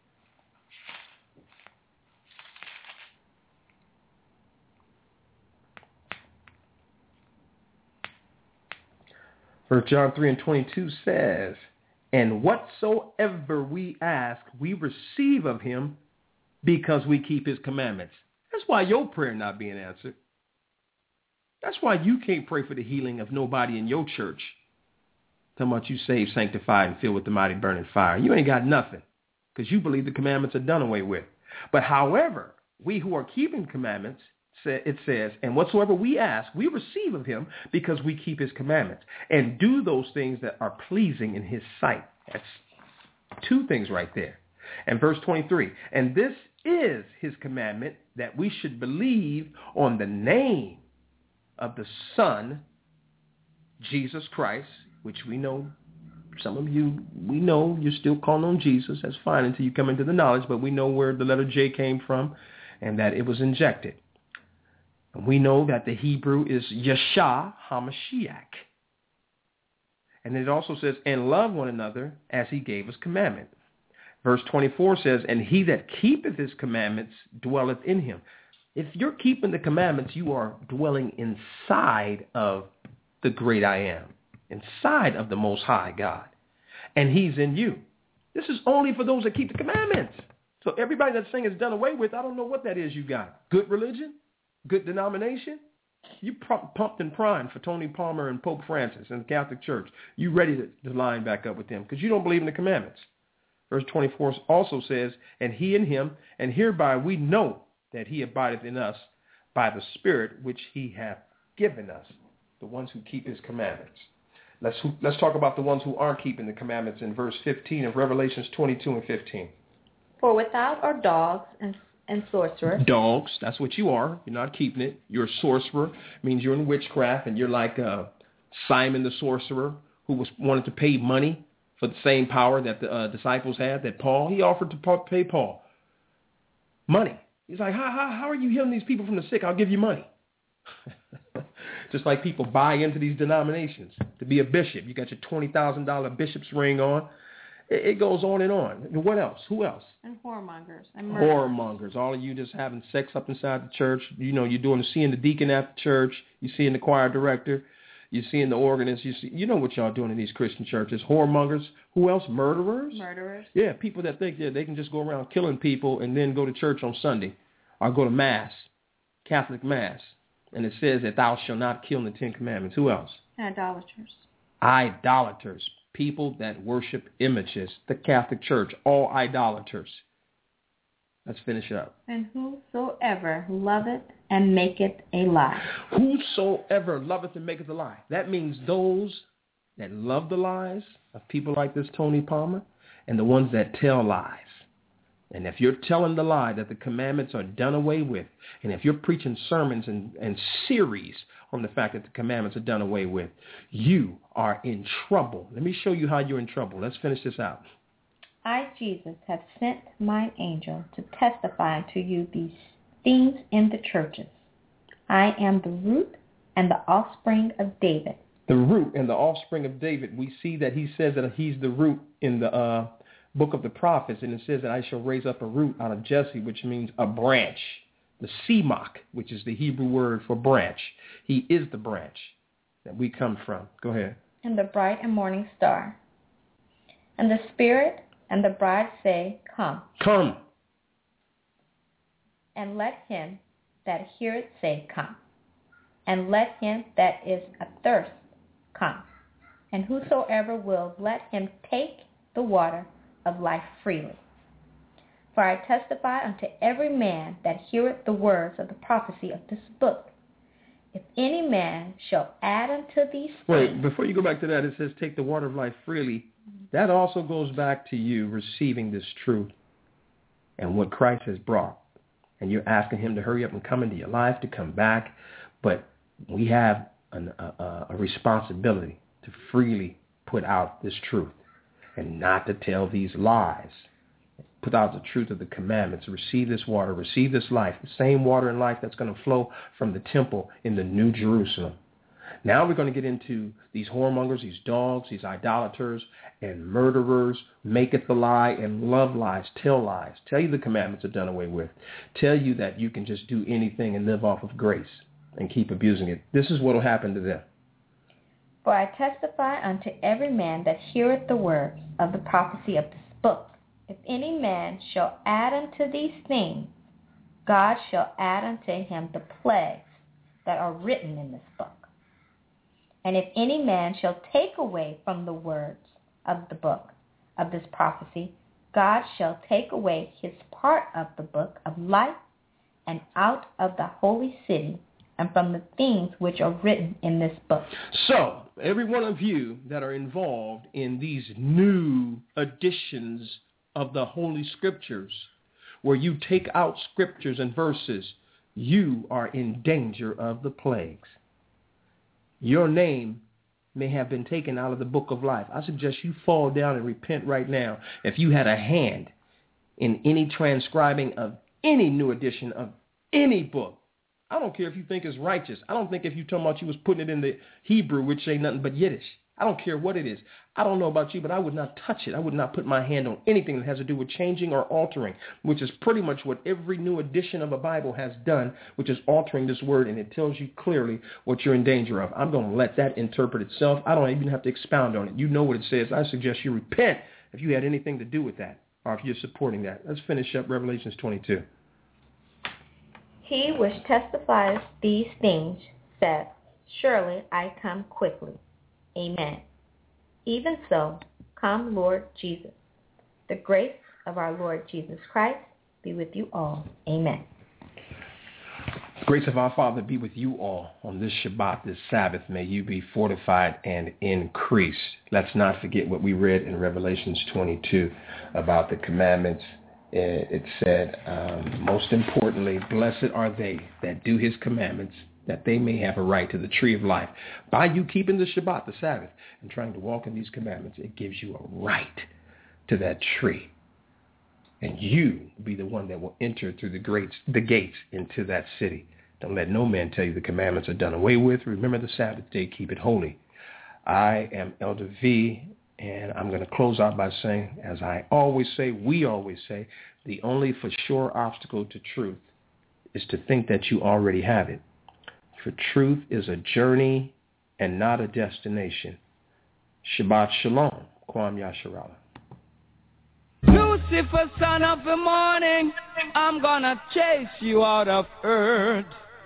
First John 3:22 says, and whatsoever we ask, we receive of him because we keep his commandments. That's why your prayer not being answered. That's why you can't pray for the healing of nobody in your church. Talking about you saved, sanctified, and filled with the mighty burning fire. You ain't got nothing because you believe the commandments are done away with. But however, we who are keeping commandments, it says, and whatsoever we ask, we receive of him because we keep his commandments and do those things that are pleasing in his sight. That's two things right there. And verse 23, and this is his commandment, that we should believe on the name of the Son, Jesus Christ, which we know, some of you, we know you're still calling on Jesus. That's fine until you come into the knowledge, but we know where the letter J came from and that it was injected. And we know that the Hebrew is Yeshua HaMashiach. And it also says, and love one another as he gave us commandment. Verse 24 says, and he that keepeth his commandments dwelleth in him. If you're keeping the commandments, you are dwelling inside of the great I am, inside of the Most High God. And he's in you. This is only for those that keep the commandments. So everybody that's saying it's done away with, I don't know what that is you got. Good religion? Good denomination? You pumped and primed for Tony Palmer and Pope Francis and the Catholic Church. You ready to line back up with them because you don't believe in the commandments. Verse 24 also says, and he in him, and hereby we know that he abideth in us by the Spirit which he hath given us, the ones who keep his commandments. Let's talk about the ones who aren't keeping the commandments in verse 15 of Revelations 22 and 15. For without are dogs and sorcerers. Dogs, that's what you are. You're not keeping it. You're a sorcerer. It means you're in witchcraft, and you're like Simon the sorcerer who wanted to pay money for the same power that the disciples had, that Paul, he offered to pay Paul money. He's like, how are you healing these people from the sick? I'll give you money. Just like people buy into these denominations to be a bishop. You got your $20,000 bishop's ring on. It goes on and on. What else? Who else? And whoremongers. And murderers. Whoremongers. All of you just having sex up inside the church. You know, you're seeing the deacon at the church. You're seeing the choir director. You're seeing the organist. You know what y'all doing in these Christian churches. Whoremongers. Who else? Murderers. Murderers. Yeah, people that think they can just go around killing people and then go to church on Sunday or go to Mass, Catholic Mass. And it says that thou shalt not kill in the Ten Commandments. Who else? Idolaters. Idolaters. People that worship images. The Catholic Church. All idolaters. Let's finish up. And whosoever loveth and maketh a lie. Whosoever loveth and maketh a lie. That means those that love the lies of people like this Tony Palmer and the ones that tell lies. And if you're telling the lie that the commandments are done away with, and if you're preaching sermons and series on the fact that the commandments are done away with, you are in trouble. Let me show you how you're in trouble. Let's finish this out. I, Jesus, have sent mine angel to testify unto you these things in the churches. I am the root and the offspring of David. The root and the offspring of David. We see that he says that he's the root in the book of the prophets, and it says that I shall raise up a root out of Jesse, which means a branch. The Semach, which is the Hebrew word for branch. He is the branch that we come from. Go ahead. And the bright and morning star. And the Spirit and the bride say, Come. Come. And let him that heareth say, Come. And let him that is athirst come. And whosoever will, let him take the water of life freely. For I testify unto every man that heareth the words of the prophecy of this book. If any man shall add unto these things... Wait, before you go back to that, it says take the water of life freely. That also goes back to you receiving this truth and what Christ has brought. And you're asking him to hurry up and come into your life, to come back. But we have a responsibility to freely put out this truth and not to tell these lies. Put out the truth of the commandments. Receive this water. Receive this life. The same water and life that's going to flow from the temple in the New Jerusalem. Now we're going to get into these whoremongers, these dogs, these idolaters, and murderers, maketh the lie, and love lies, tell lies. Tell you the commandments are done away with. Tell you that you can just do anything and live off of grace and keep abusing it. This is what will happen to them. For I testify unto every man that heareth the words of the prophecy of this book. If any man shall add unto these things, God shall add unto him the plagues that are written in this book. And if any man shall take away from the words of the book of this prophecy, God shall take away his part of the book of life and out of the holy city and from the things which are written in this book. So, every one of you that are involved in these new editions of the Holy Scriptures, where you take out scriptures and verses, you are in danger of the plagues. Your name may have been taken out of the book of life. I suggest you fall down and repent right now. If you had a hand in any transcribing of any new edition of any book, I don't care if you think it's righteous. I don't think if you talking about you was putting it in the Hebrew, which ain't nothing but Yiddish. I don't care what it is. I don't know about you, but I would not touch it. I would not put my hand on anything that has to do with changing or altering, which is pretty much what every new edition of a Bible has done, which is altering this word, and it tells you clearly what you're in danger of. I'm going to let that interpret itself. I don't even have to expound on it. You know what it says. I suggest you repent if you had anything to do with that or if you're supporting that. Let's finish up Revelations 22. He which testifies these things said, Surely I come quickly. Amen. Even so, come, Lord Jesus. The grace of our Lord Jesus Christ be with you all. Amen. The grace of our Father be with you all on this Shabbat, this Sabbath. May you be fortified and increased. Let's not forget what we read in Revelations 22 about the commandments. It said, most importantly, blessed are they that do his commandments, that they may have a right to the tree of life. By you keeping the Shabbat, the Sabbath, and trying to walk in these commandments, it gives you a right to that tree. And you be the one that will enter through the gates into that city. Don't let no man tell you the commandments are done away with. Remember the Sabbath day, keep it holy. I am Elder V, And I'm going to close out by saying, as I always say, we always say, the only for sure obstacle to truth is to think that you already have it. For truth is a journey and not a destination. Shabbat Shalom. Kwam Yasharala. Lucifer, son of the morning, I'm gonna chase you out of earth.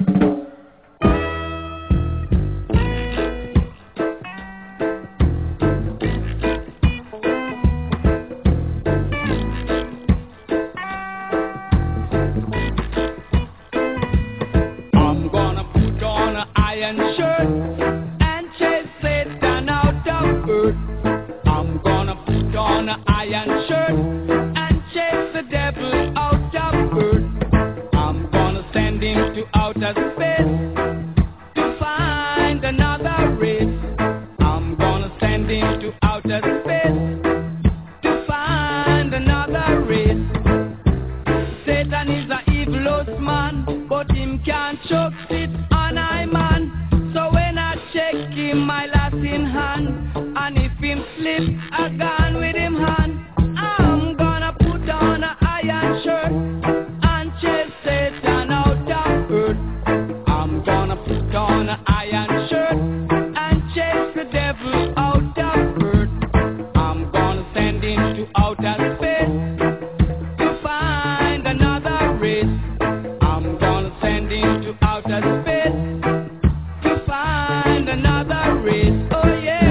I'm gonna put on an iron shirt and chase Satan out of earth. I'm gonna put on an iron shirt and chase the devil out of earth. I'm gonna send him to outer space to find another race. I'm gonna send him to outer space to find another race. Satan is a evilous man, but him can't choke it on I man. So when I check him, my last in hand, and if him slip, I gone with him hand. I'm gonna put on an iron shirt and chase Satan out of earth. I'm gonna put on an iron shirt and chase the devil out of earth. I'm gonna send him to outer space to find another race. I'm gonna send him to outer space to find another race. Oh yeah.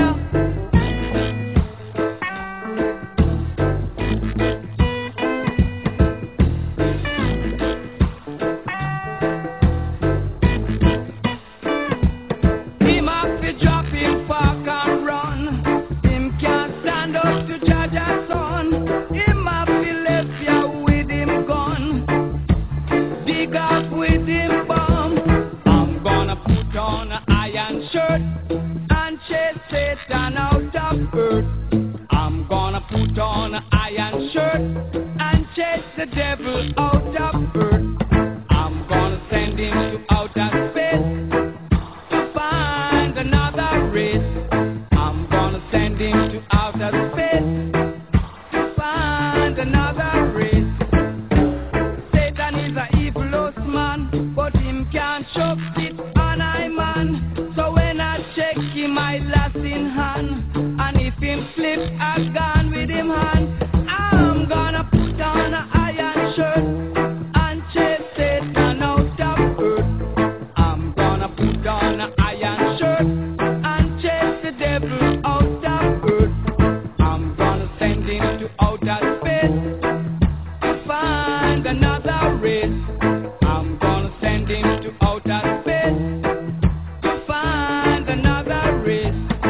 Him have to drop him park and run. Him can't stand up to judge a son. Him have to left ya with him gun. Dig up with him bomb. I'm gonna put on an iron shirt and chase Satan out of earth. I'm gonna put on an iron shirt and chase the devil out of earth. I'm gonna send him to outer space to find another race. I'm gonna send him to outer space to find another race. Satan is a evilous man, but him can't choke it on I man. So when I check him, I last in hand, and if him slip, I gone with him hand. I'm gonna put on an iron shirt and chase Satan out of earth. I'm gonna put on an iron shirt and chase the devil out of earth. I'm gonna send him to outer space to find another race. I'm gonna send him to outer space to find another race.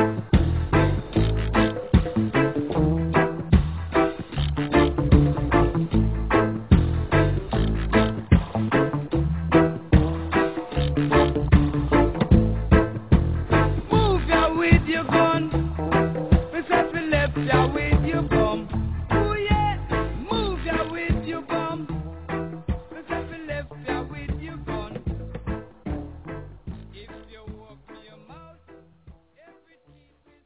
Move ya with your gun, because we left ya with your bum. Oh yeah, move ya with your bum, because we left ya with your gun. If you open your mouth, every teeth will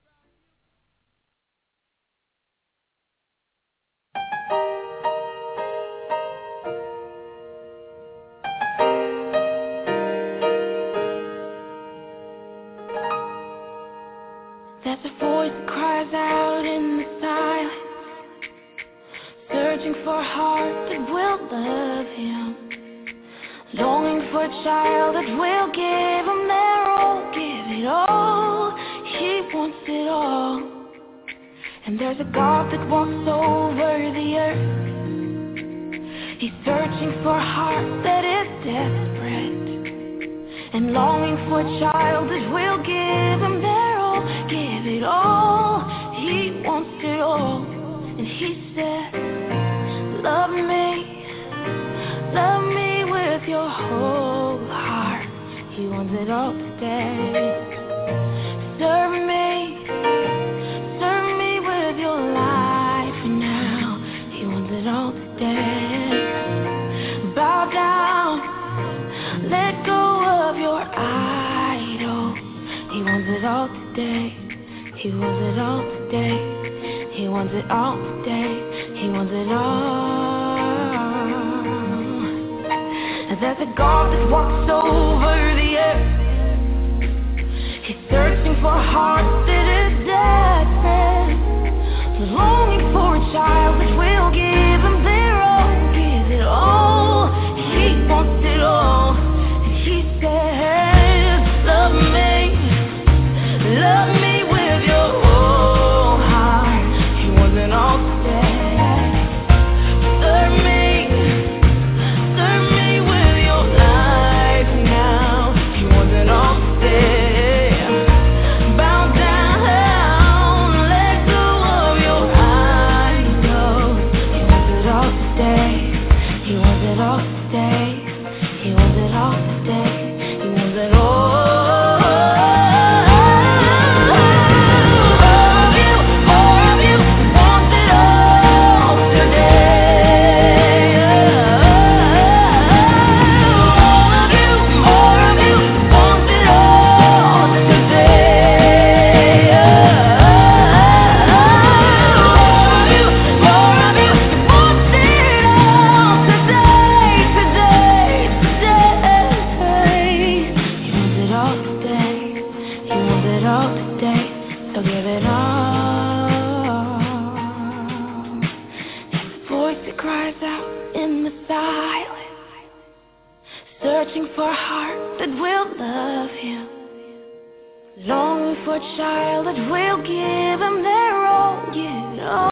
There's a voice that cries out in the silence, searching for a heart that will love him, longing for a child that will give him their all, give it all. He wants it all. And there's a God that walks over the earth. He's searching for a heart that is desperate and longing for a child that will give him their all, give it all. He wants it all. And he said, love me with your whole heart. He wants it all today. Serve me with your life now. He wants it all today. Bow down, let go of your idol. He wants it all today. He wants it all today. today. He wants it all today. He wants it all. And there's a God that walks over the earth. He's searching for a heart that is desperate, longing for a child that will give him their all, give it all. He wants it all. And he says, love me with your whole heart. He wants it all today. Serve me with your life now. He wants it all today. Bow down, let go of your idols. He wants it all today. He wants it all today. He wants it all today. He wants it all. Searching for a heart that will love him, longing for a child that will give him their all, give it all.